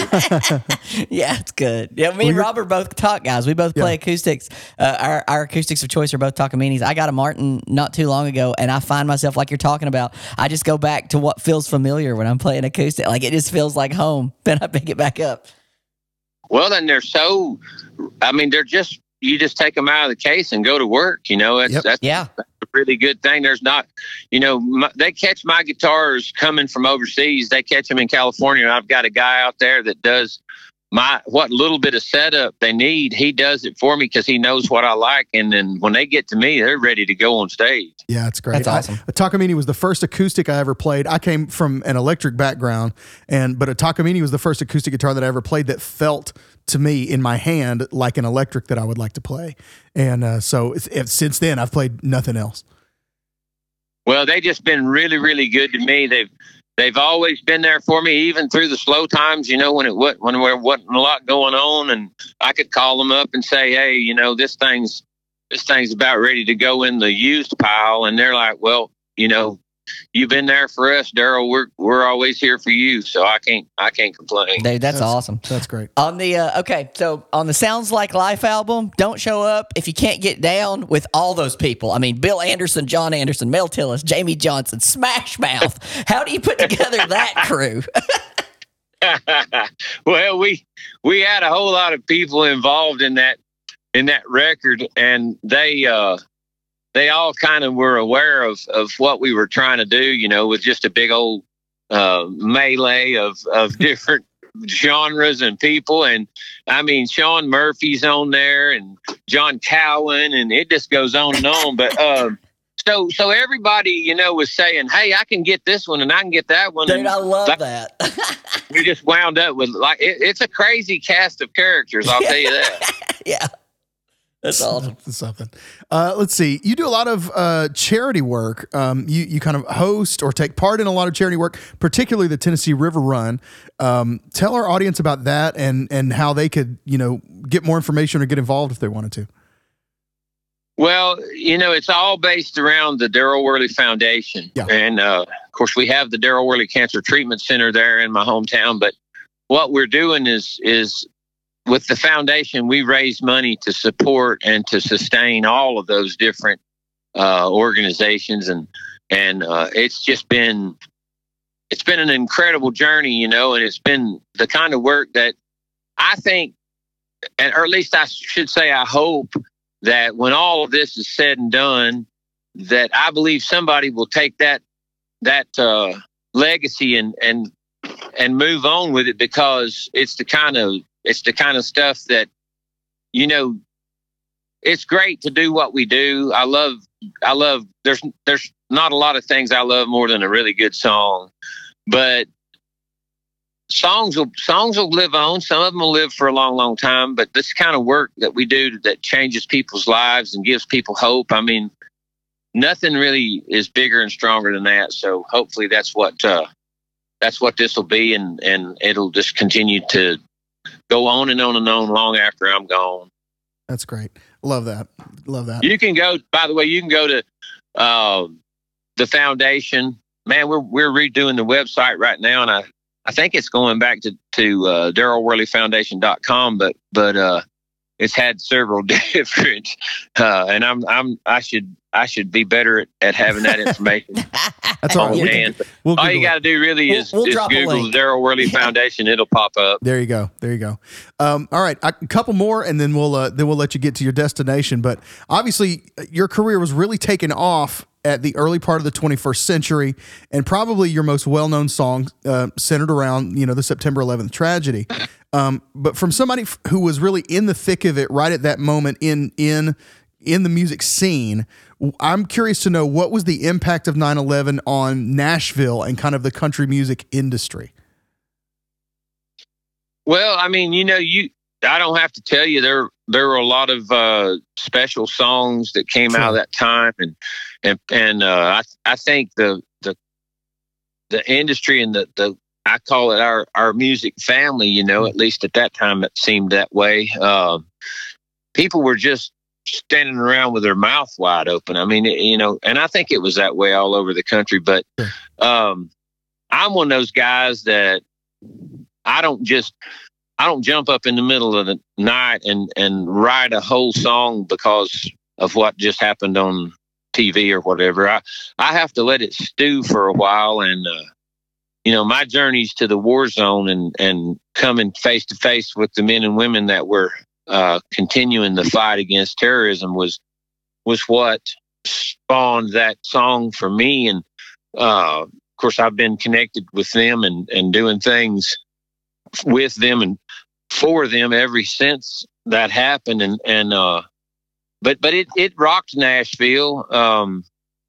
yeah, it's good. Yeah, me Well, and you're- Robert both talk guys. We both play Yeah. acoustics. Uh, our our acoustics of choice are both Takaminis. I got a Martin not too long ago, and I find myself like you're talking about. I just go back to what feels familiar when I'm playing acoustic. Like it just feels like home. Then I pick it back up. well, then they're so. I mean, they're just you just take them out of the case and go to work. You know, that's Yep. that's Yeah, a really good thing. There's not, you know, my, they catch my guitars coming from overseas. They catch them in California. And I've got a guy out there that does my what little bit of setup they need. He does it for me because he knows what I like. And then when they get to me, they're ready to go on stage. Yeah, it's great. That's awesome. I, a Takamine was the first acoustic I ever played. I came from an electric background, and but a Takamine was the first acoustic guitar that I ever played that felt to me in my hand like an electric that I would like to play. And uh, so it's, it's, since then, I've played nothing else. Well, they just been really, really good to me. They've they've always been there for me, even through the slow times. You know, when it wa- when there wasn't a lot going on, and I could call them up and say, "Hey, you know, this thing's this thing's about ready to go in the used pile," and they're like, "Well, you know, you've been there for us, Daryl. We're we're always here for you." So I can't I can't complain. dude, that's, awesome. That's great. On the uh, okay, so on the Sounds Like Life album, Don't Show Up if you can't get down with all those people. I mean, Bill Anderson, John Anderson, Mel Tillis, Jamie Johnson, Smash Mouth. How do you put together that crew? Well, we we had a whole lot of people involved in that in that record, and they uh, they all kind of were aware of of what we were trying to do. You know, with just a big old uh, melee of of different genres and people. And I mean, Sean Murphy's on there, and John Cowan, and it just goes on and on. But um, so so everybody, you know, was saying, "Hey, I can get this one, and I can get that one." Dude, and I love that- that. we just wound up with like it, it's a crazy cast of characters. I'll tell you that. Yeah. That's awesome. That's something. Uh, let's see. You do a lot of uh, charity work. Um, you you kind of host or take part in a lot of charity work, particularly the Tennessee River Run. Um, tell our audience about that and and how they could you know get more information or get involved if they wanted to. Well, you know, it's all based around the Daryl Worley Foundation. Yeah. And, uh, of course, we have the Daryl Worley Cancer Treatment Center there in my hometown. But what we're doing is, is with the foundation, we raise money to support and to sustain all of those different uh, organizations. And, and uh, it's just been, it's been an incredible journey, you know, and it's been the kind of work that I think, and or at least I should say, I hope that when all of this is said and done, that I believe somebody will take that that uh, legacy and and and move on with it, because it's the kind of it's the kind of stuff that, you know, it's great to do what we do. I love I love there's there's not a lot of things I love more than a really good song, but Songs will songs will live on. Some of them will live for a long, long time. But this kind of work that we do that changes people's lives and gives people hope, I mean, nothing really is bigger and stronger than that. So hopefully that's what uh, that's what this will be, and and it'll just continue to go on and on and on long after I'm gone. That's great. Love that. Love that. You can go. By the way, you can go to uh, the foundation. Man, we're we're redoing the website right now, and I. I think it's going back to, to uh, Daryl Worley Foundation dot com, but but uh, it's had several different, uh, and I'm I'm I should I should be better at, at having that information. That's all on right. We hand. can- we'll all Google you got to do really We'll- is, we'll is drop a Google link. Daryl Worley Foundation. It'll pop up. There you go. There you go. Um, all right, a couple more, and then we'll uh, then we'll let you get to your destination. But obviously, your career was really taken off at the early part of the twenty-first century, and probably your most well-known song uh, centered around, you know, the September eleventh tragedy. Um, but from somebody f- who was really in the thick of it right at that moment in in in the music scene, I'm curious to know, what was the impact of nine eleven on Nashville and kind of the country music industry? Well, I mean, you know, you I don't have to tell you, there there were a lot of uh, special songs that came Sure. out of that time, and and and uh, I I think the the the industry and the the I call it our our music family. You know, at least at that time it seemed that way. Uh, people were just standing around with their mouth wide open. I mean, it, you know, and I think it was that way all over the country. But um, I'm one of those guys that I don't just. I don't jump up in the middle of the night and, and write a whole song because of what just happened on T V or whatever. I, I have to let it stew for a while. And, uh, you know, my journeys to the war zone and, and coming face to face with the men and women that were uh, continuing the fight against terrorism was, was what spawned that song for me. And, uh, of course, I've been connected with them and, and doing things with them and for them ever since that happened. And, and, uh, but, but it, it rocked Nashville. Um,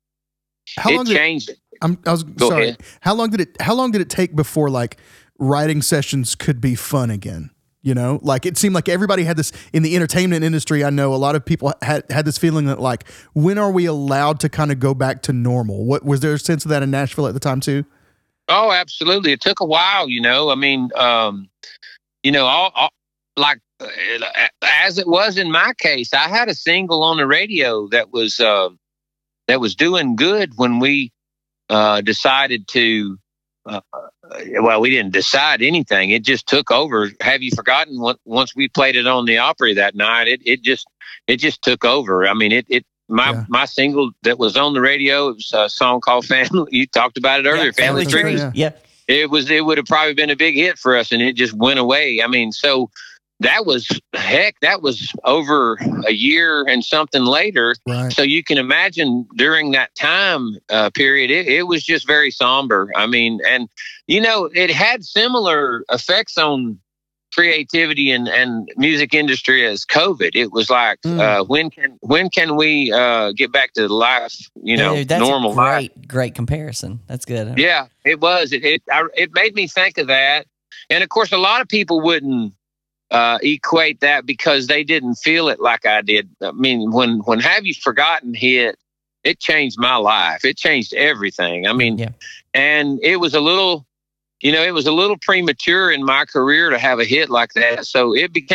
How long it did changed. it, I'm, I was Go sorry. ahead. How long did it, how long did it take before like writing sessions could be fun again? You know, like it seemed like everybody had this in the entertainment industry. I know a lot of people had, had this feeling that like, when are we allowed to kind of go back to normal? What was there a sense of that in Nashville at the time too? Oh, absolutely. It took a while, you know, I mean, um, you know, all, all like uh, as it was in my case, I had a single on the radio that was, uh, that was doing good when we, uh, decided to, uh, well, we didn't decide anything. It just took over. Have you forgotten what, once we played it on the Opry that night, it, it just, it just took over. I mean, it, it, my, Yeah. my single that was on the radio, it was a song called Family. You talked about it earlier. Yeah, Family Family Tree. Tree. Yeah. Yeah. It was, it would have probably been a big hit for us, and it just went away. I mean, so that was, heck, that was over a year and something later. Right. So you can imagine during that time uh, period, it, it was just very somber. I mean, and, you know, it had similar effects on creativity and, and music industry as COVID. It was like, Mm. uh, when can, when can we uh, get back to life, you know, Dude, that's normal a life? great, great comparison. That's good. Yeah, it was. It it, I, it made me think of that, and of course, a lot of people wouldn't uh, equate that because they didn't feel it like I did. I mean, when when Have You Forgotten hit, it changed my life. It changed everything. I mean, Yeah. and it was a little, you know, it was a little premature in my career to have a hit like that. So it became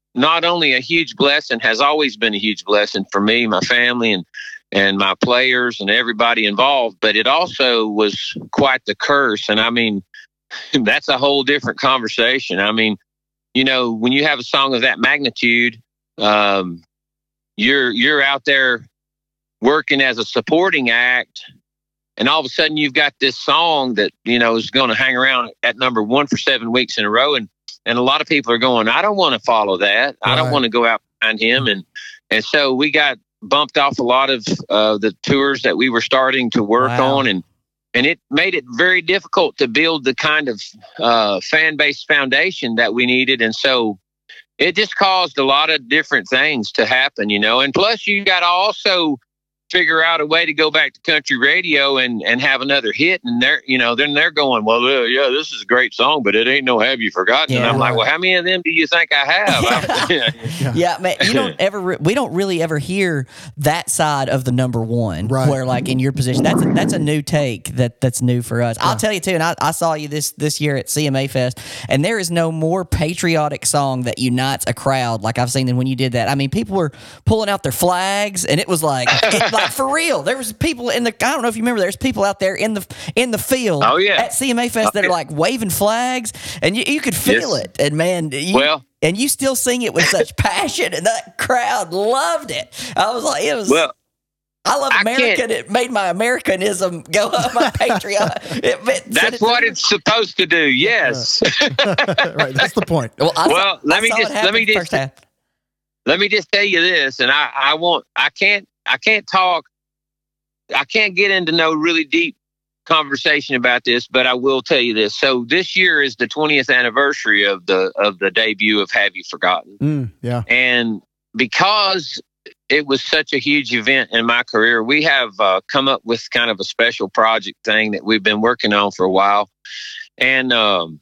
not only a huge blessing, has always been a huge blessing for me, my family, and and my players and everybody involved, but it also was quite the curse. And I mean, that's a whole different conversation. I mean, you know, when you have a song of that magnitude, um, you're you're out there working as a supporting act, and all of a sudden you've got this song that, you know, is going to hang around at number one for seven weeks in a row. And, and a lot of people are going, I don't want to follow that. I don't Right. want to go out behind him. And, and so we got bumped off a lot of uh, the tours that we were starting to work Wow. on. And, and it made it very difficult to build the kind of uh, fan base foundation that we needed. And so it just caused a lot of different things to happen, you know, and plus you got to also figure out a way to go back to country radio and, and have another hit. And they're, you know, then they're going, well, uh, yeah, this is a great song, but it ain't no Have You Forgotten? And Yeah. I'm like, well, how many of them do you think I have? Yeah, man, you don't ever. Re- we don't really ever hear that side of the number one, Right. where like in your position, that's a, that's a new take that that's new for us. I'll tell you too, and I, I saw you this this year at C M A Fest, and there is no more patriotic song that unites a crowd like I've seen than when you did that. I mean, people were pulling out their flags, and it was like, it, like for real. There was people in the. I don't know if you remember. There's people out there in the in the field. Oh, yeah. At C M A Fest that are yeah. like waving flags, and you, you could feel Yes. it. And man, you, Well- and you still sing it with such passion, and that crowd loved it. I was like, it was. Well, I love I American. can't- It made my Americanism go up. My patriot. It, it sent that's it what through. it's supposed to do. Yes. right. That's the point. Well, I Well, saw, let I me saw just- it let happen me just- first half. Let me just tell you this, and I, I won't, I can't, I can't talk, I can't get into no really deep conversation about this, but I will tell you this. So this year is the twentieth anniversary of the of the debut of Have You Forgotten? Mm, yeah. And because it was such a huge event in my career, we have uh, come up with kind of a special project thing that we've been working on for a while. And um,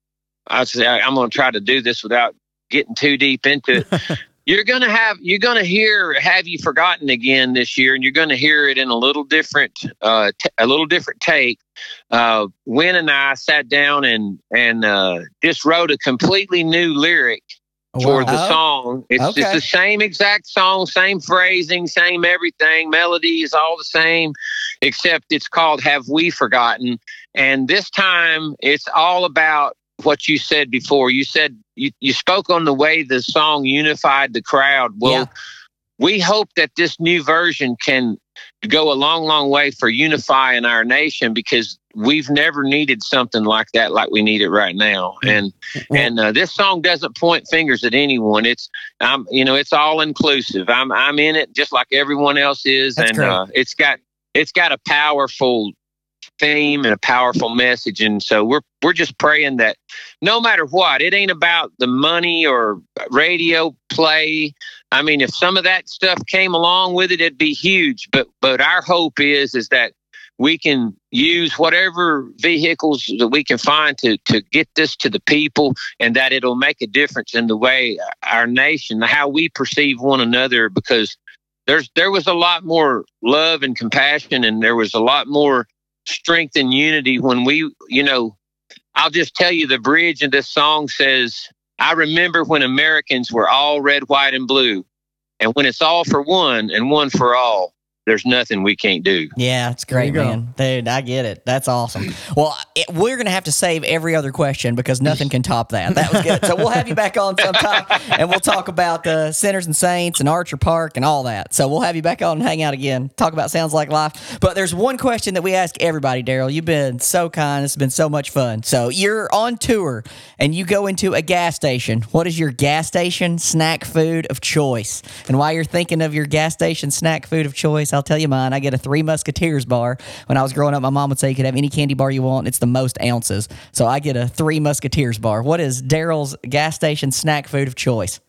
I say I'm going to try to do this without getting too deep into it. You're going to have, you're going to hear Have You Forgotten again this year, and you're going to hear it in a little different, uh, t- a little different take. Uh, Wynn and I sat down and, and, uh, just wrote a completely new lyric Oh, for wow. the Oh, song. It's okay. it's the same exact song, same phrasing, same everything. Melody is all the same, except it's called Have We Forgotten? And this time it's all about what you said before. You said you, you spoke on the way the song unified the crowd. Well, Yeah. we hope that this new version can go a long, long way for unifying our nation, because we've never needed something like that, like we need it right now. And Well- and uh, this song doesn't point fingers at anyone. It's um, you know, it's all inclusive. I'm I'm in it just like everyone else is, That's and great. uh, it's got it's got a powerful theme and a powerful message. And so we're we're just praying that no matter what, it ain't about the money or radio play. I mean, if some of that stuff came along with it, it'd be huge. But but our hope is is that we can use whatever vehicles that we can find to to get this to the people, and that it'll make a difference in the way our nation, how we perceive one another, because there's there was a lot more love and compassion, and there was a lot more strength and unity when we, you know, I'll just tell you, the bridge in this song says, I remember when Americans were all red, white, and blue. And when it's all for one and one for all, there's nothing we can't do. Yeah, it's great, There you go. man. Dude, I get it. That's awesome. Well, it, we're going to have to save every other question because nothing can top that. That was good. So we'll have you back on sometime, and we'll talk about the Sinners and Saints and Archer Park and all that. So we'll have you back on and hang out again, talk about Sounds Like Life. But there's one question that we ask everybody, Daryl. You've been so kind. It's been so much fun. So you're on tour, and you go into a gas station. What is your gas station snack food of choice? And while you're thinking of your gas station snack food of choice, I'll tell you mine. I get a Three Musketeers bar. When I was growing up, my mom would say you could have any candy bar you want. It's the most ounces. So I get a Three Musketeers bar. What is Daryl's gas station snack food of choice?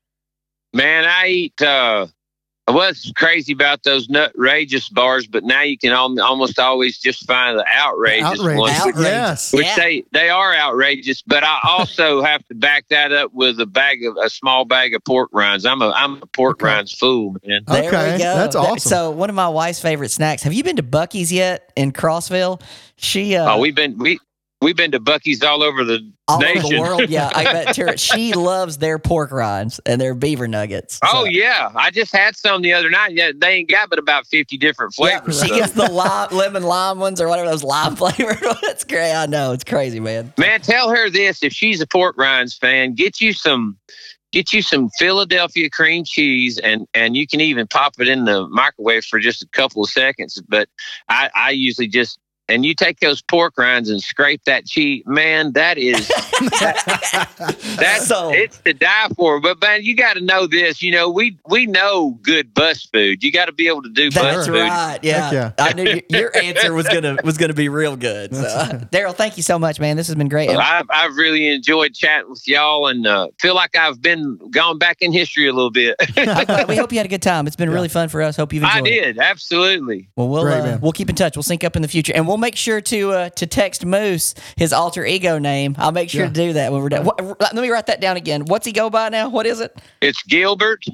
Man, I eat, uh, I was crazy about those nutrageous bars, but now you can al- almost always just find the outrageous, Outrageous. ones. Outrageous. Yes. Which Yeah. they, they are outrageous, but I also have to back that up with a bag of a small bag of pork rinds. I'm a I'm a pork Okay. rinds fool, man. There Okay, we go. that's There- awesome. So one of my wife's favorite snacks. Have you been to Bucky's yet in Crossville? She uh, Oh, we've been we we've been to Buc-ee's all over the All nation. over the world. Yeah, I bet Tara, she loves their pork rinds and their beaver nuggets. Oh So, yeah, I just had some the other night. Yeah, they ain't got but about fifty different yeah, flavors. she so. gets the lime, lemon lime ones or whatever those lime flavored ones. It's great. I know it's crazy, man. Man, tell her this: if she's a pork rinds fan, get you some, get you some Philadelphia cream cheese, and and you can even pop it in the microwave for just a couple of seconds. But I, I usually just and you take those pork rinds and scrape that cheese. Man, that is that, that's So- it's to die for. But man, you got to know this. You know, we we know good bus food. You got to be able to do That's bus food. right. Yeah. Heck yeah. I knew y- your answer was gonna was gonna be real good. So, uh, Daryl, thank you so much, man. This has been great. I've, I've really enjoyed chatting with y'all and uh, feel like I've been gone back in history a little bit. I'm glad- we hope you had a good time. It's been really fun for us. Hope you've enjoyed I it. did, absolutely. Well, we'll Great, uh, man. we'll keep in touch. We'll sync up in the future, and we'll make sure to uh, to text Moose his alter ego name. I'll make sure Yeah. to do that when we're done. What, let me write that down again. What's he go by now? What is it? It's Gilbert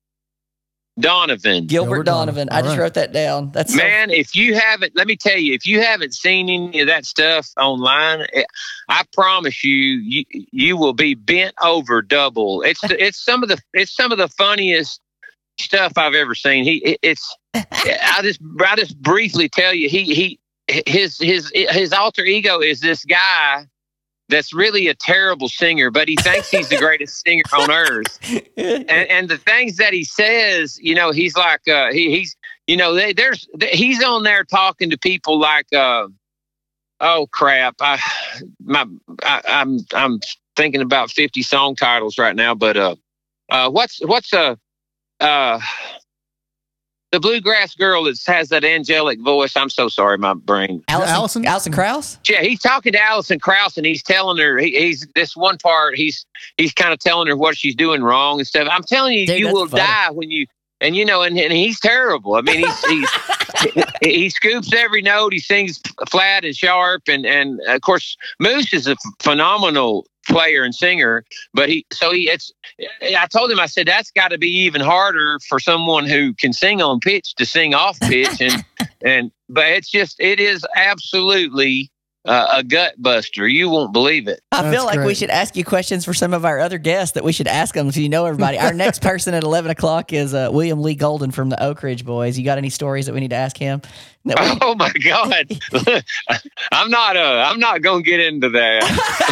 Donovan. Gilbert, Gilbert Donovan. Donovan. I just All right. wrote that down. That's so- Man, if you haven't, let me tell you, if you haven't seen any of that stuff online, eh, I promise you, you, you will be bent over double. It's it's some of the it's some of the funniest stuff I've ever seen. He it, it's I just I just briefly tell you, he he his his his alter ego is this guy that's really a terrible singer, but he thinks he's the greatest singer on earth. And, and the things that he says, you know, he's like, uh, he, he's, you know, they, there's, he's on there talking to people like, uh, oh crap, I, my, I, I'm, I'm thinking about fifty song titles right now, but uh, uh, what's, what's a, uh, the bluegrass girl that has that angelic voice. I'm so sorry, my brain. Allison, Allison? Allison Krauss? Yeah, he's talking to Alison Krauss, and he's telling her he, he's this one part. He's he's kind of telling her what she's doing wrong and stuff. I'm telling you, Dude, you that's will funny. die when you and you know, and, and he's terrible. I mean, he's he's he, he scoops every note. He sings flat and sharp, and and of course, Moose is a phenomenal player and singer. But he so he it's. I told him, I said that's got to be even harder for someone who can sing on pitch to sing off pitch, and and but it's just it is absolutely uh, a gut buster. You won't believe it. I That's feel like we great. should ask you questions for some of our other guests that we should ask them so you know everybody. Our next person at eleven o'clock is uh, William Lee Golden from the Oak Ridge Boys. You got any stories that we need to ask him? That we- Oh my God! I'm not. Uh, I'm not gonna get into that.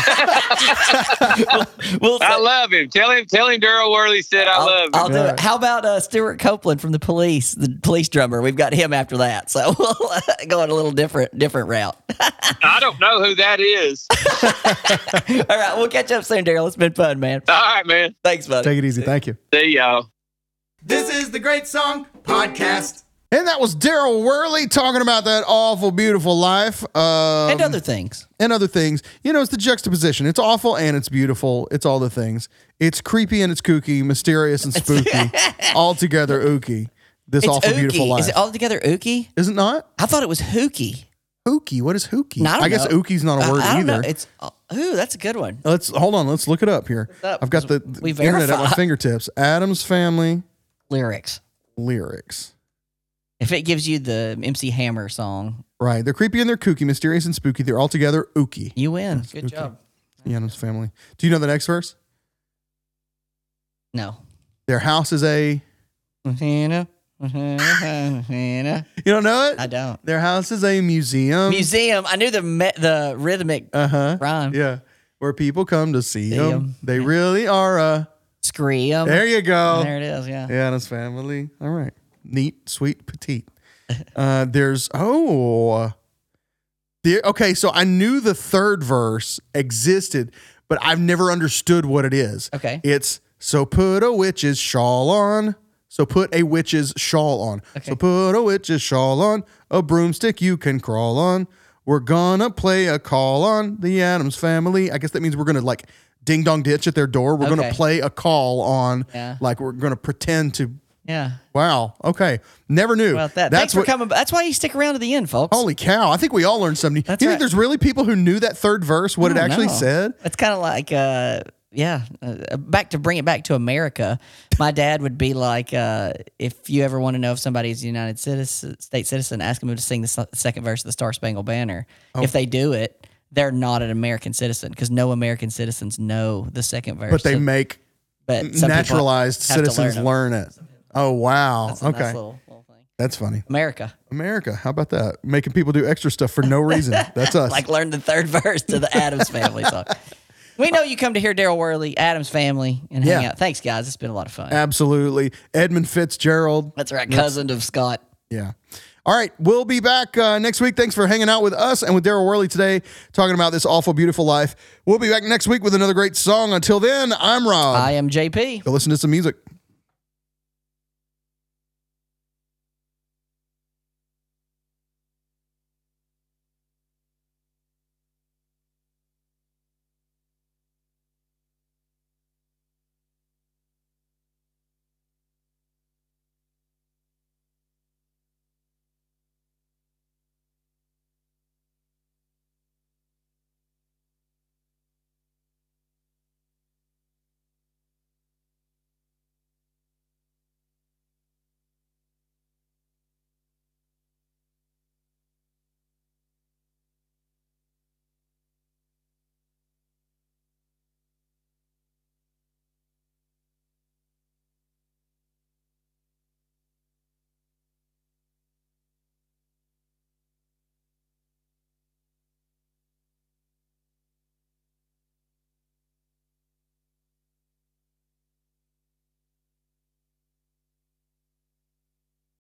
we'll I say- love him. Tell him. Tell him. Daryl Worley said I I'll, love him. I'll do All it. right. How about uh, Stuart Copeland from the Police, the Police drummer? We've got him after that, so we'll uh, go on a little different different route. I don't know who that is. All right, we'll catch up soon, Daryl. It's been fun, man. All right, man. Thanks, buddy. Take it easy. Thank you. See y'all. This is the Great Song Podcast. And that was Daryl Worley talking about that awful, beautiful life. Um, and other things. and other things. You know, it's the juxtaposition. It's awful and it's beautiful. It's all the things. It's creepy and it's kooky, mysterious and spooky, altogether ooky. This It's awful, ookie. beautiful life. Is it altogether ookie? Is it not? I thought it was hookie. Hooky. What is hooky? No, I don't guess know. ooky's not a word I, I don't either. know. It's uh, ooh, that's a good one. Let's hold on. Let's look it up here. up? I've got the, the We internet at my verify. fingertips. Adam's Family Lyrics. lyrics. If it gives you the M C Hammer song, Right. They're creepy and they're kooky, mysterious and spooky. They're altogether ooky. you win. Good ookie. job. The Adams Family. Do you know the next verse? No. Their house is a. I You don't know it? don't. Their house is a museum. Museum. I knew the me- the rhythmic Uh huh. rhyme. Yeah. Where people come to see See them. 'em. They really are a. Scream. There you go. There it is. Yeah. The Adams Family. All right. Neat, sweet, petite. Uh, there's oh, the, okay. So I knew the third verse existed, but I've never understood what it is. Okay. It's so put a witch's shawl on. So put a witch's shawl on. Okay. So put a witch's shawl on. A broomstick you can crawl on. We're gonna play a call on the Adams Family. I guess that means we're gonna like ding dong ditch at their door. We're gonna Okay. play a call on. Yeah. Like we're gonna pretend to. Yeah. Wow. Okay. Never knew. About that. That's Thanks what. for coming. That's why you stick around to the end, folks. Holy cow! I think we all learned something. That's you right. think there's really people who knew that third verse, what I it don't actually know. said? It's kind of like, uh, yeah, uh, back to bring it back to America. My dad would be like, uh, if you ever want to know if somebody's a United citizen, state citizen, ask them to sing the s- second verse of the Star Spangled Banner. Oh. If they do it, they're not an American citizen because no American citizens know the second verse. But they So- make but some people naturalized have to citizens them. learn it. Oh, wow. That's a nice Okay. little- little thing. That's funny. America, America. How about that? Making people do extra stuff for no reason. That's us. like learn the third verse to the Adams Family song. We know you come to hear Daryl Worley, Adams Family, and hang Yeah. out. Thanks, guys. It's been a lot of fun. Absolutely. Edmund Fitzgerald. That's right, cousin of Scott. Yeah. All right. We'll be back uh, next week. Thanks for hanging out with us and with Daryl Worley today, talking about this awful, beautiful life. We'll be back next week with another great song. Until then, I'm Rob. I am J P. Go listen to some music.